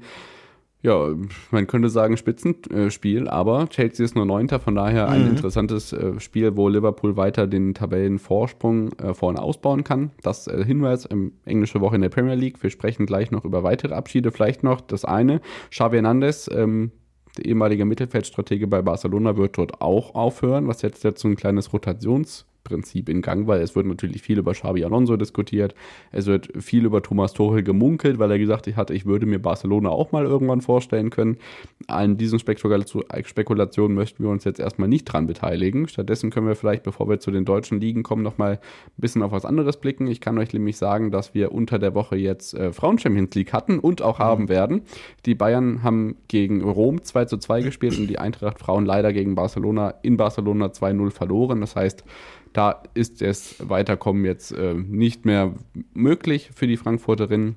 Ja, man könnte sagen Spitzenspiel, aber Chelsea ist nur 9. Von daher ein interessantes Spiel, wo Liverpool weiter den Tabellenvorsprung vorne ausbauen kann. Das Hinweis, englische Woche in der Premier League. Wir sprechen gleich noch über weitere Abschiede. Vielleicht noch das eine, Xavi Hernandez, der ehemalige Mittelfeldstratege bei Barcelona, wird dort auch aufhören, was jetzt so ein kleines Rotationsprinzip in Gang, weil es wird natürlich viel über Xabi Alonso diskutiert, es wird viel über Thomas Tuchel gemunkelt, weil er gesagt hat, ich würde mir Barcelona auch mal irgendwann vorstellen können. An diesen Spekulationen möchten wir uns jetzt erstmal nicht dran beteiligen. Stattdessen können wir vielleicht, bevor wir zu den deutschen Ligen kommen, noch mal ein bisschen auf was anderes blicken. Ich kann euch nämlich sagen, dass wir unter der Woche jetzt Frauen-Champions League hatten und auch haben werden. Die Bayern haben gegen Rom 2:2 gespielt und die Eintracht Frauen leider gegen Barcelona in Barcelona 2:0 verloren. Das heißt, da ist das Weiterkommen jetzt nicht mehr möglich für die Frankfurterinnen.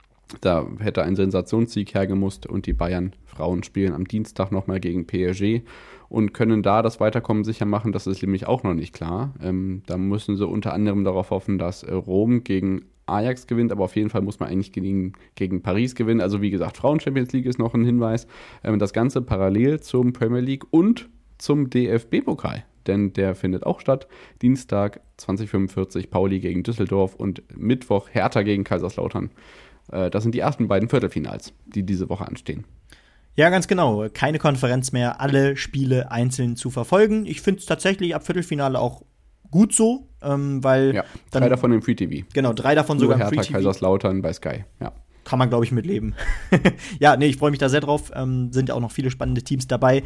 Da hätte ein Sensationssieg hergemusst und die Bayern-Frauen spielen am Dienstag nochmal gegen PSG und können da das Weiterkommen sicher machen. Das ist nämlich auch noch nicht klar. Da müssen sie unter anderem darauf hoffen, dass Rom gegen Ajax gewinnt, aber auf jeden Fall muss man eigentlich gegen Paris gewinnen. Also wie gesagt, Frauen-Champions League ist noch ein Hinweis. Das Ganze parallel zum Premier League und zum DFB-Pokal. Denn der findet auch statt. Dienstag 20:45 Pauli gegen Düsseldorf und Mittwoch Hertha gegen Kaiserslautern. Das sind die ersten beiden Viertelfinals, die diese Woche anstehen. Ja, ganz genau. Keine Konferenz mehr, alle Spiele einzeln zu verfolgen. Ich finde es tatsächlich ab Viertelfinale auch gut so, weil 3 davon im Free TV. Genau, 3 davon sogar im Free Hertha, TV. Kaiserslautern bei Sky, ja. kann man, glaube ich, mitleben. Ja, nee, ich freue mich da sehr drauf. Sind ja auch noch viele spannende Teams dabei.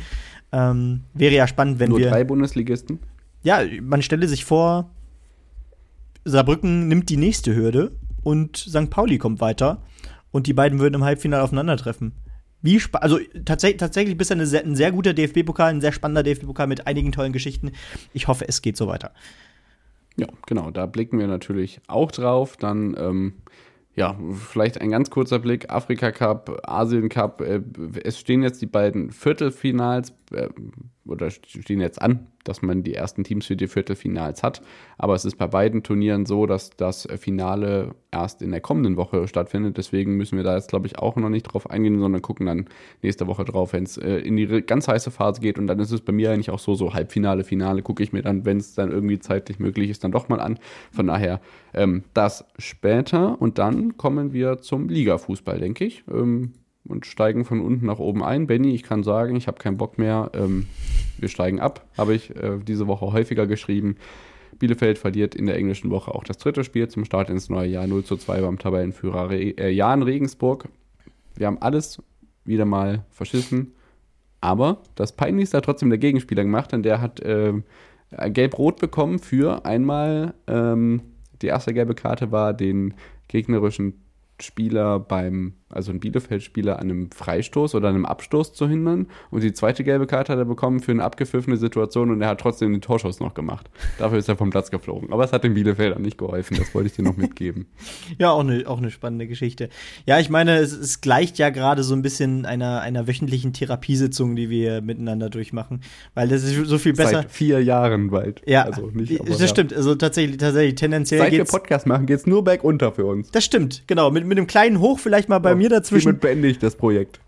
Wäre ja spannend, wenn Nur wir 3 Bundesligisten? Ja, man stelle sich vor, Saarbrücken nimmt die nächste Hürde und St. Pauli kommt weiter und die beiden würden im Halbfinale aufeinandertreffen. Also tatsächlich bisher ein sehr guter DFB-Pokal, ein sehr spannender DFB-Pokal mit einigen tollen Geschichten. Ich hoffe, es geht so weiter. Ja, genau, da blicken wir natürlich auch drauf. Dann, vielleicht ein ganz kurzer Blick, Afrika Cup, Asien Cup. Es stehen jetzt die beiden Viertelfinals, oder stehen jetzt an, dass man die ersten Teams für die Viertelfinals hat. Aber es ist bei beiden Turnieren so, dass das Finale erst in der kommenden Woche stattfindet. Deswegen müssen wir da jetzt, glaube ich, auch noch nicht drauf eingehen, sondern gucken dann nächste Woche drauf, wenn es in die ganz heiße Phase geht. Und dann ist es bei mir eigentlich auch so Halbfinale, Finale gucke ich mir dann, wenn es dann irgendwie zeitlich möglich ist, dann doch mal an. Von daher das später. Und dann kommen wir zum Ligafußball, denke ich. Und steigen von unten nach oben ein. Benni, ich kann sagen, ich habe keinen Bock mehr. Wir steigen ab, habe ich diese Woche häufiger geschrieben. Bielefeld verliert in der englischen Woche auch das 3. Spiel zum Start ins neue Jahr 0:2 beim Tabellenführer Jahn Regensburg. Wir haben alles wieder mal verschissen. Aber das Peinlichste hat trotzdem der Gegenspieler gemacht, denn der hat gelb-rot bekommen für einmal, die erste gelbe Karte war, den gegnerischen Spieler also ein Bielefeld-Spieler an einem Freistoß oder einem Abstoß zu hindern. Und die zweite gelbe Karte hat er bekommen für eine abgepfiffene Situation und er hat trotzdem den Torschuss noch gemacht. Dafür ist er vom Platz geflogen. Aber es hat den Bielefeldern nicht geholfen. Das wollte ich dir noch mitgeben. Ja, auch eine spannende Geschichte. Ja, ich meine, es gleicht ja gerade so ein bisschen einer wöchentlichen Therapiesitzung, die wir miteinander durchmachen. Weil das ist so viel besser. Seit 4 Jahren bald. Ja, also nicht, aber das stimmt. Also tatsächlich tendenziell seit wir Podcast machen, geht's nur bergunter für uns. Das stimmt, genau. Mit einem kleinen Hoch vielleicht mal bei mir dazwischen. Hiermit beende ich das Projekt.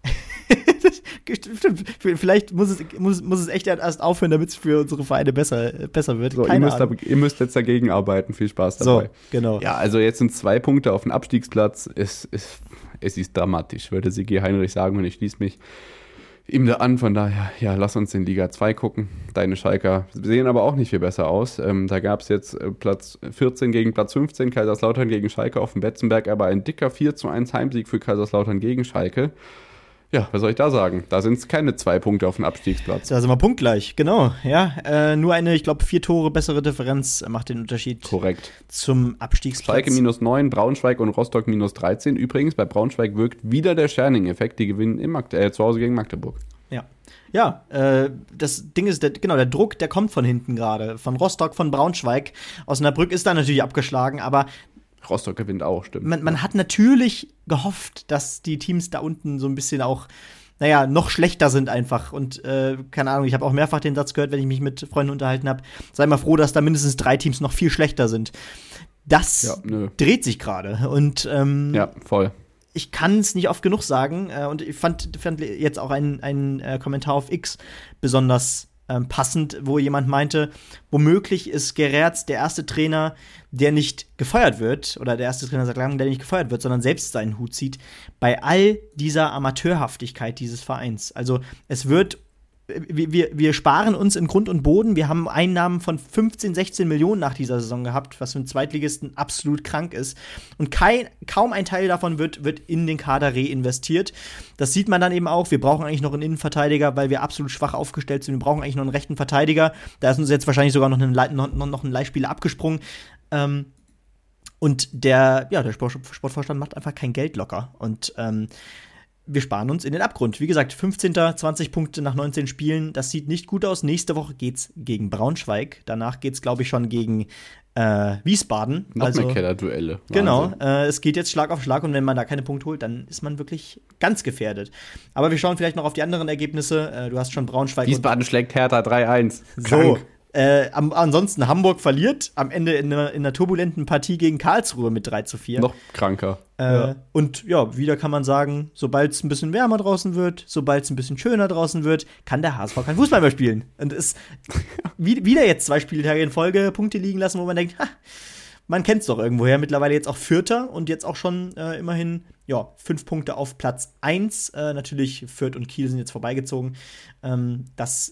Stimmt. Vielleicht muss es echt erst aufhören, damit es für unsere Vereine besser wird. So, ihr müsst jetzt dagegen arbeiten. Viel Spaß dabei. So, genau. Ja, also jetzt sind 2 Punkte auf dem Abstiegsplatz. Es ist dramatisch, würde Sigi Heinrich sagen, und ich schließe mich ihm da an. Von daher, ja, lass uns in Liga 2 gucken. Deine Schalker sehen aber auch nicht viel besser aus. Da gab es jetzt Platz 14 gegen Platz 15, Kaiserslautern gegen Schalke auf dem Betzenberg, aber ein dicker 4:1 Heimsieg für Kaiserslautern gegen Schalke. Ja, was soll ich da sagen? Da sind es keine 2 Punkte auf dem Abstiegsplatz. Da sind wir punktgleich, genau. Ja, nur eine, ich glaube, 4 Tore bessere Differenz macht den Unterschied. Korrekt. Zum Abstiegsplatz. Schalke -9, Braunschweig und Rostock -13. Übrigens, bei Braunschweig wirkt wieder der Scherning-Effekt. Die gewinnen zu Hause gegen Magdeburg. Ja, das Ding ist, der Druck, der kommt von hinten gerade. Von Rostock, von Braunschweig. Osnabrück ist da natürlich abgeschlagen, aber Rostock gewinnt auch, stimmt. Man hat natürlich gehofft, dass die Teams da unten so ein bisschen auch, noch schlechter sind einfach. Und keine Ahnung, ich habe auch mehrfach den Satz gehört, wenn ich mich mit Freunden unterhalten habe, sei mal froh, dass da mindestens 3 Teams noch viel schlechter sind. Das dreht sich gerade. Und ja, voll. Ich kann es nicht oft genug sagen. Und ich fand jetzt auch einen Kommentar auf X besonders passend, wo jemand meinte, womöglich ist Gerertz der erste Trainer, der nicht gefeuert wird, oder der erste Trainer seit langem, der nicht gefeuert wird, sondern selbst seinen Hut zieht, bei all dieser Amateurhaftigkeit dieses Vereins. Also es wird wir sparen uns in Grund und Boden. Wir haben Einnahmen von 15, 16 Millionen nach dieser Saison gehabt, was für einen Zweitligisten absolut krank ist. Und kaum ein Teil davon wird in den Kader reinvestiert. Das sieht man dann eben auch. Wir brauchen eigentlich noch einen Innenverteidiger, weil wir absolut schwach aufgestellt sind. Wir brauchen eigentlich noch einen rechten Verteidiger. Da ist uns jetzt wahrscheinlich sogar noch ein Leihspieler abgesprungen. Und der Sportvorstand macht einfach kein Geld locker. Und wir sparen uns in den Abgrund. Wie gesagt, 15. 20 Punkte nach 19 Spielen, das sieht nicht gut aus. Nächste Woche geht's gegen Braunschweig. Danach geht's, glaube ich, schon gegen Wiesbaden. Noch mehr Kellerduelle. Genau, es geht jetzt Schlag auf Schlag und wenn man da keine Punkte holt, dann ist man wirklich ganz gefährdet. Aber wir schauen vielleicht noch auf die anderen Ergebnisse. Du hast schon Braunschweig. Wiesbaden schlägt Hertha 3-1. So. Ansonsten Hamburg verliert am Ende in einer turbulenten Partie gegen Karlsruhe mit 3:4. Noch kranker. Und ja, wieder kann man sagen, sobald es ein bisschen wärmer draußen wird, sobald es ein bisschen schöner draußen wird, kann der HSV kein Fußball mehr spielen. Und es wieder jetzt 2 Spieltage in Folge Punkte liegen lassen, wo man denkt, man kennt's doch irgendwoher. Mittlerweile jetzt auch Vierter und jetzt auch schon immerhin 5 Punkte auf Platz 1. Natürlich Fürth und Kiel sind jetzt vorbeigezogen. Die haben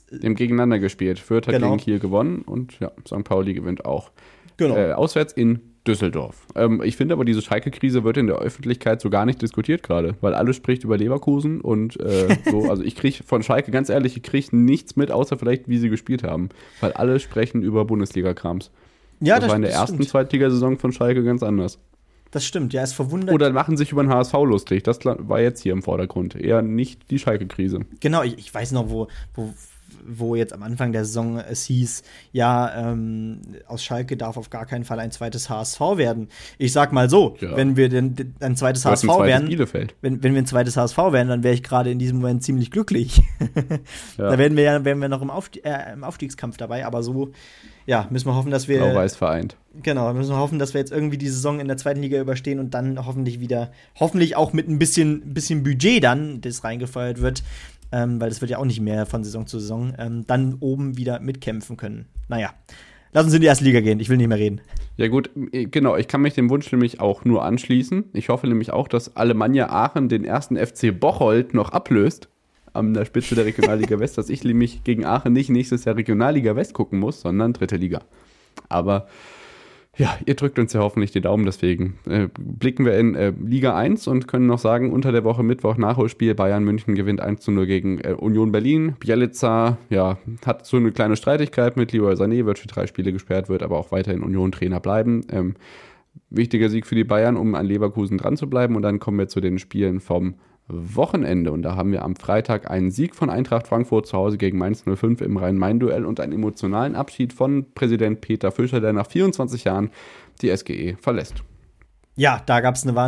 gegeneinander gespielt. Fürth hat gegen Kiel gewonnen und St. Pauli gewinnt auch. Genau. Auswärts in Düsseldorf. Ich finde aber, diese Schalke-Krise wird in der Öffentlichkeit so gar nicht diskutiert gerade, weil alles spricht über Leverkusen und so. Also ich kriege von Schalke, ganz ehrlich, ich kriege nichts mit, außer vielleicht, wie sie gespielt haben. Weil alle sprechen über Bundesliga-Krams. Ja, das war in der ersten Zweitligasaison von Schalke ganz anders. Das stimmt, ja, es verwundert. Oder machen sich über den HSV lustig. Das war jetzt hier im Vordergrund. Eher nicht die Schalke-Krise. Genau, ich weiß noch, wo jetzt am Anfang der Saison es hieß, ja, aus Schalke darf auf gar keinen Fall ein zweites HSV werden. Ich sag mal so, wenn wir denn ein zweites HSV wären, wenn wir ein zweites HSV wären, dann wäre ich gerade in diesem Moment ziemlich glücklich. Da wären wir noch im Aufstiegskampf dabei, aber so, ja, müssen wir hoffen, dass wir Blau-Weiß vereint. Genau, müssen wir hoffen, dass wir jetzt irgendwie die Saison in der zweiten Liga überstehen und dann hoffentlich auch mit ein bisschen Budget dann, das reingefeuert wird, weil das wird ja auch nicht mehr von Saison zu Saison, dann oben wieder mitkämpfen können. Naja, lass uns in die erste Liga gehen, ich will nicht mehr reden. Ja gut, genau, ich kann mich dem Wunsch nämlich auch nur anschließen. Ich hoffe nämlich auch, dass Alemannia Aachen den ersten FC Bocholt noch ablöst an der Spitze der Regionalliga West, dass ich nämlich gegen Aachen nicht nächstes Jahr Regionalliga West gucken muss, sondern dritte Liga. Aber ja, ihr drückt uns ja hoffentlich die Daumen, deswegen blicken wir in Liga 1 und können noch sagen, unter der Woche Mittwoch Nachholspiel, Bayern München gewinnt 1:0 gegen Union Berlin. Bielica, ja, hat so eine kleine Streitigkeit mit Leroy Sané, wird für 3 Spiele gesperrt, wird aber auch weiterhin Union-Trainer bleiben. Wichtiger Sieg für die Bayern, um an Leverkusen dran zu bleiben, und dann kommen wir zu den Spielen vom Wochenende, und da haben wir am Freitag einen Sieg von Eintracht Frankfurt zu Hause gegen Mainz 05 im Rhein-Main-Duell und einen emotionalen Abschied von Präsident Peter Fischer, der nach 24 Jahren die SGE verlässt. Ja, da gab es eine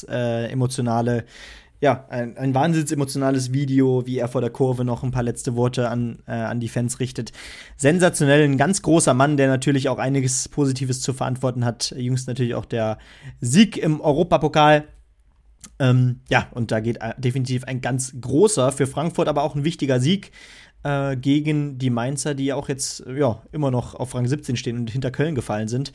ein wahnsinns emotionales Video, wie er vor der Kurve noch ein paar letzte Worte an die Fans richtet. Sensationell, ein ganz großer Mann, der natürlich auch einiges Positives zu verantworten hat. Jüngst natürlich auch der Sieg im Europapokal. Und da geht definitiv ein ganz großer, für Frankfurt aber auch ein wichtiger Sieg gegen die Mainzer, die ja auch jetzt immer noch auf Rang 17 stehen und hinter Köln gefallen sind.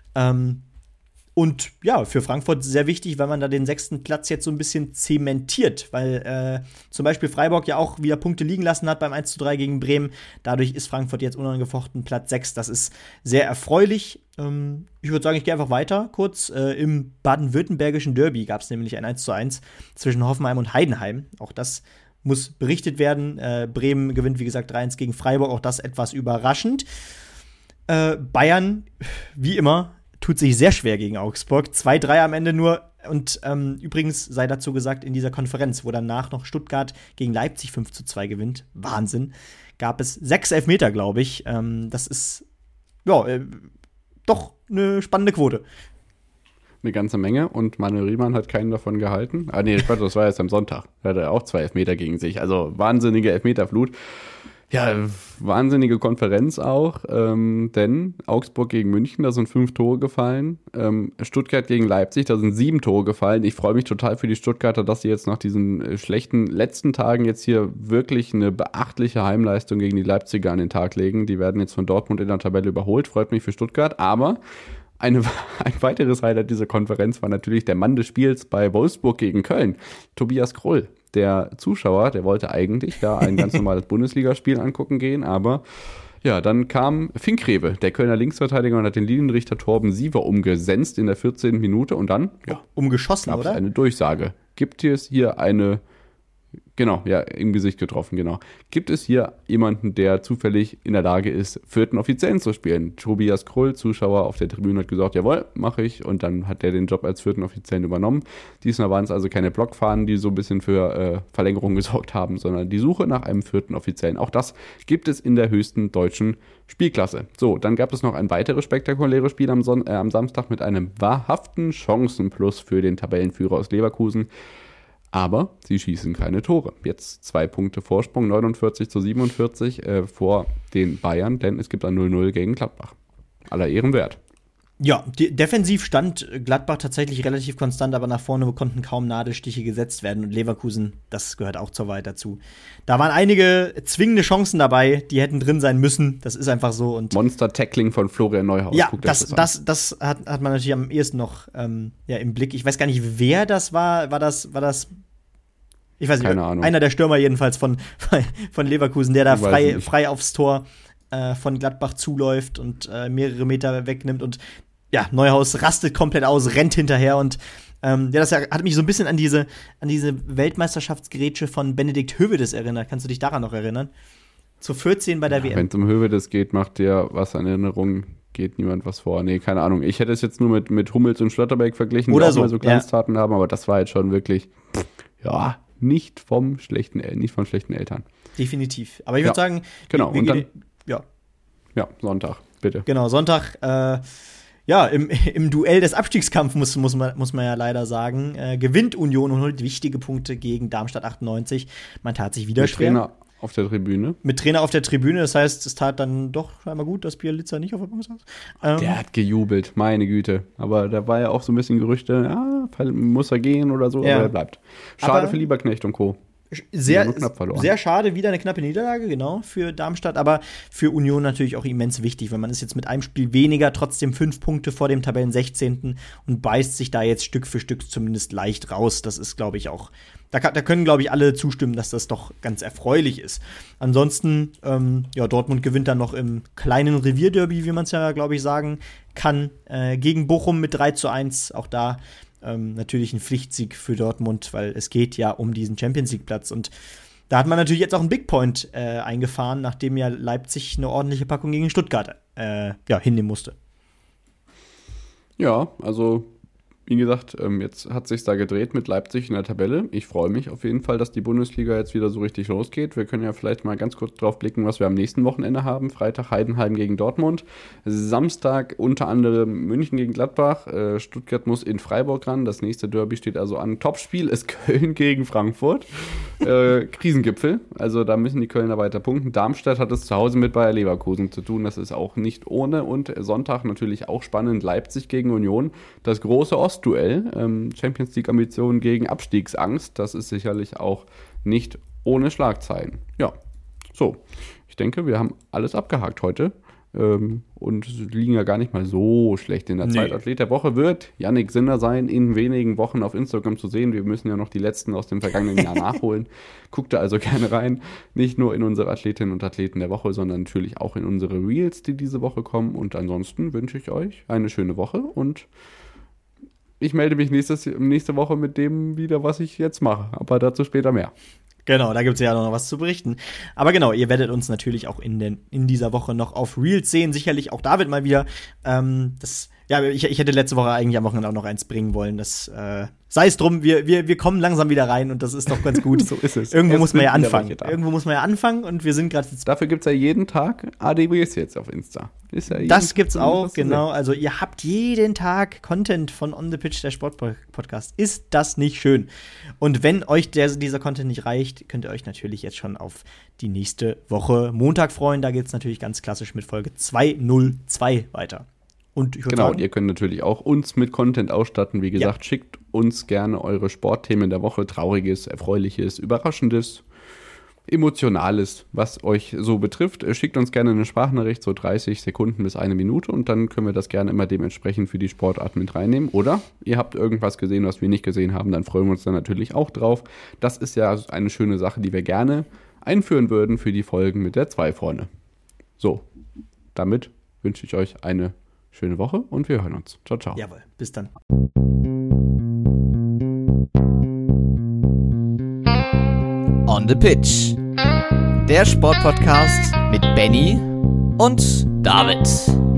Und ja, für Frankfurt sehr wichtig, weil man da den 6. Platz jetzt so ein bisschen zementiert, weil zum Beispiel Freiburg ja auch wieder Punkte liegen lassen hat beim 1:3 gegen Bremen. Dadurch ist Frankfurt jetzt unangefochten Platz 6. Das ist sehr erfreulich. Ich würde sagen, ich gehe einfach weiter. Kurz, im baden-württembergischen Derby gab es nämlich ein 1:1 zwischen Hoffenheim und Heidenheim. Auch das muss berichtet werden. Bremen gewinnt, wie gesagt, 3:1 gegen Freiburg. Auch das etwas überraschend. Bayern, wie immer, tut sich sehr schwer gegen Augsburg. 2:3 am Ende nur. Und übrigens sei dazu gesagt, in dieser Konferenz, wo danach noch Stuttgart gegen Leipzig 5:2 gewinnt, Wahnsinn, gab es 6 Elfmeter, glaube ich. Das ist, doch eine spannende Quote. Eine ganze Menge, und Manuel Riemann hat keinen davon gehalten. Das war jetzt am Sonntag. Da hat er auch 2 Elfmeter gegen sich. Also wahnsinnige Elfmeterflut. Ja, wahnsinnige Konferenz auch, denn Augsburg gegen München, da sind 5 Tore gefallen. Stuttgart gegen Leipzig, da sind 7 Tore gefallen. Ich freue mich total für die Stuttgarter, dass sie jetzt nach diesen schlechten letzten Tagen jetzt hier wirklich eine beachtliche Heimleistung gegen die Leipziger an den Tag legen. Die werden jetzt von Dortmund in der Tabelle überholt, freut mich für Stuttgart. Aber ein weiteres Highlight dieser Konferenz war natürlich der Mann des Spiels bei Wolfsburg gegen Köln, Tobias Krull. Der Zuschauer, der wollte eigentlich ein ganz normales Bundesligaspiel angucken gehen, aber ja, dann kam Finkrewe, der Kölner Linksverteidiger, und hat den Linienrichter Torben Siever umgesetzt in der 14. Minute, und dann umgeschossen, gab es oder? Eine Durchsage. Gibt es hier eine, im Gesicht getroffen, genau. Gibt es hier jemanden, der zufällig in der Lage ist, 4. Offiziellen zu spielen? Tobias Krull, Zuschauer auf der Tribüne, hat gesagt, jawohl, mache ich. Und dann hat er den Job als 4. Offiziellen übernommen. Diesmal waren es also keine Blockfahnen, die so ein bisschen für Verlängerung gesorgt haben, sondern die Suche nach einem 4. Offiziellen. Auch das gibt es in der höchsten deutschen Spielklasse. So, dann gab es noch ein weiteres spektakuläres Spiel am Samstag mit einem wahrhaften Chancenplus für den Tabellenführer aus Leverkusen. Aber sie schießen keine Tore. Jetzt 2 Punkte Vorsprung, 49:47 vor den Bayern, denn es gibt ein 0:0 gegen Gladbach. Aller Ehren wert. Ja, defensiv stand Gladbach tatsächlich relativ konstant, aber nach vorne konnten kaum Nadelstiche gesetzt werden. Und Leverkusen, das gehört auch zur Wahrheit dazu. Da waren einige zwingende Chancen dabei, die hätten drin sein müssen. Das ist einfach so. Und Monster-Tackling von Florian Neuhaus. Ja, das hat man natürlich am ehesten noch im Blick. Ich weiß gar nicht, wer das war. War das ich weiß nicht, keine Ahnung. Einer der Stürmer jedenfalls von Leverkusen, der da frei aufs Tor von Gladbach zuläuft und mehrere Meter wegnimmt. Und Neuhaus rastet komplett aus, rennt hinterher und das hat mich so ein bisschen an diese Weltmeisterschaftsgrätsche von Benedikt Höwedes erinnert. Kannst du dich daran noch erinnern? Zu 14 bei der WM. Wenn es um Höwedes geht, macht der was an Erinnerung, geht niemand was vor. Nee, keine Ahnung. Ich hätte es jetzt nur mit Hummels und Schlotterbeck verglichen, oder die auch mal so Kleinstaten haben, aber das war jetzt schon wirklich, nicht von schlechten Eltern. Definitiv. Aber ich würde sagen, genau. Und dann, Sonntag, bitte. Genau, Sonntag, im Duell des Abstiegskampfs muss man ja leider sagen, gewinnt Union und holt wichtige Punkte gegen Darmstadt 98. Man tat sich wieder schwer. Trainer auf der Tribüne. Mit Trainer auf der Tribüne, das heißt, es tat dann doch einmal gut, dass Bielica nicht auf der Bank saß. Der hat gejubelt, meine Güte. Aber da war ja auch so ein bisschen Gerüchte, muss er gehen oder so, aber er bleibt. Schade für Lieberknecht und Co. Sehr schade, wieder eine knappe Niederlage, genau, für Darmstadt, aber für Union natürlich auch immens wichtig, weil man ist jetzt mit einem Spiel weniger, trotzdem 5 Punkte vor dem Tabellen 16. und beißt sich da jetzt Stück für Stück zumindest leicht raus. Das ist, glaube ich, auch, da können, glaube ich, alle zustimmen, dass das doch ganz erfreulich ist. Ansonsten, Dortmund gewinnt dann noch im kleinen Revierderby, wie man es ja, glaube ich, sagen kann, gegen Bochum mit 3:1, auch da natürlich ein Pflichtsieg für Dortmund, weil es geht ja um diesen Champions-League-Platz. Und da hat man natürlich jetzt auch einen Big Point eingefahren, nachdem ja Leipzig eine ordentliche Packung gegen Stuttgart hinnehmen musste. Ja, also wie gesagt, jetzt hat sich's da gedreht mit Leipzig in der Tabelle. Ich freue mich auf jeden Fall, dass die Bundesliga jetzt wieder so richtig losgeht. Wir können ja vielleicht mal ganz kurz drauf blicken, was wir am nächsten Wochenende haben. Freitag Heidenheim gegen Dortmund. Samstag unter anderem München gegen Gladbach. Stuttgart muss in Freiburg ran. Das nächste Derby steht also an. Topspiel ist Köln gegen Frankfurt. Krisengipfel. Also da müssen die Kölner weiter punkten. Darmstadt hat es zu Hause mit Bayer Leverkusen zu tun. Das ist auch nicht ohne. Und Sonntag natürlich auch spannend. Leipzig gegen Union. Das große Ostduell, Champions League Ambitionen gegen Abstiegsangst, das ist sicherlich auch nicht ohne Schlagzeilen. Ja, so, ich denke, wir haben alles abgehakt heute und liegen ja gar nicht mal so schlecht in der Zeit. Athlet der Woche wird Yannick Sinner sein, in wenigen Wochen auf Instagram zu sehen. Wir müssen ja noch die letzten aus dem vergangenen Jahr nachholen. Guckt da also gerne rein, nicht nur in unsere Athletinnen und Athleten der Woche, sondern natürlich auch in unsere Reels, die diese Woche kommen. Und ansonsten wünsche ich euch eine schöne Woche und ich melde mich nächste Woche mit dem wieder, was ich jetzt mache. Aber dazu später mehr. Genau, da gibt es ja noch was zu berichten. Aber genau, ihr werdet uns natürlich auch in dieser Woche noch auf Reels sehen. Sicherlich auch David mal wieder. Ich hätte letzte Woche eigentlich am Wochenende auch noch eins bringen wollen. Das sei es drum, wir kommen langsam wieder rein und das ist doch ganz gut. So ist es. Irgendwo muss man ja anfangen. Und wir sind gerade jetzt. Dafür gibt es ja jeden Tag ADWs jetzt auf Insta. Das gibt's auch, genau. Also ihr habt jeden Tag Content von On The Pitch, der Sportpodcast. Ist das nicht schön? Und wenn euch dieser Content nicht reicht, könnt ihr euch natürlich jetzt schon auf die nächste Woche Montag freuen. Da geht's natürlich ganz klassisch mit Folge 202 weiter. Und ich würde sagen, und ihr könnt natürlich auch uns mit Content ausstatten. Wie gesagt, schickt uns gerne eure Sportthemen der Woche. Trauriges, Erfreuliches, Überraschendes, Emotionales, was euch so betrifft. Schickt uns gerne eine Sprachnachricht, so 30 Sekunden bis 1 Minute und dann können wir das gerne immer dementsprechend für die Sportart mit reinnehmen. Oder ihr habt irgendwas gesehen, was wir nicht gesehen haben, dann freuen wir uns dann natürlich auch drauf. Das ist ja eine schöne Sache, die wir gerne einführen würden für die Folgen mit der 2 vorne. So, damit wünsche ich euch eine schöne Woche und wir hören uns. Ciao, ciao. Jawohl, bis dann. On the Pitch. Der Sportpodcast mit Benny und David.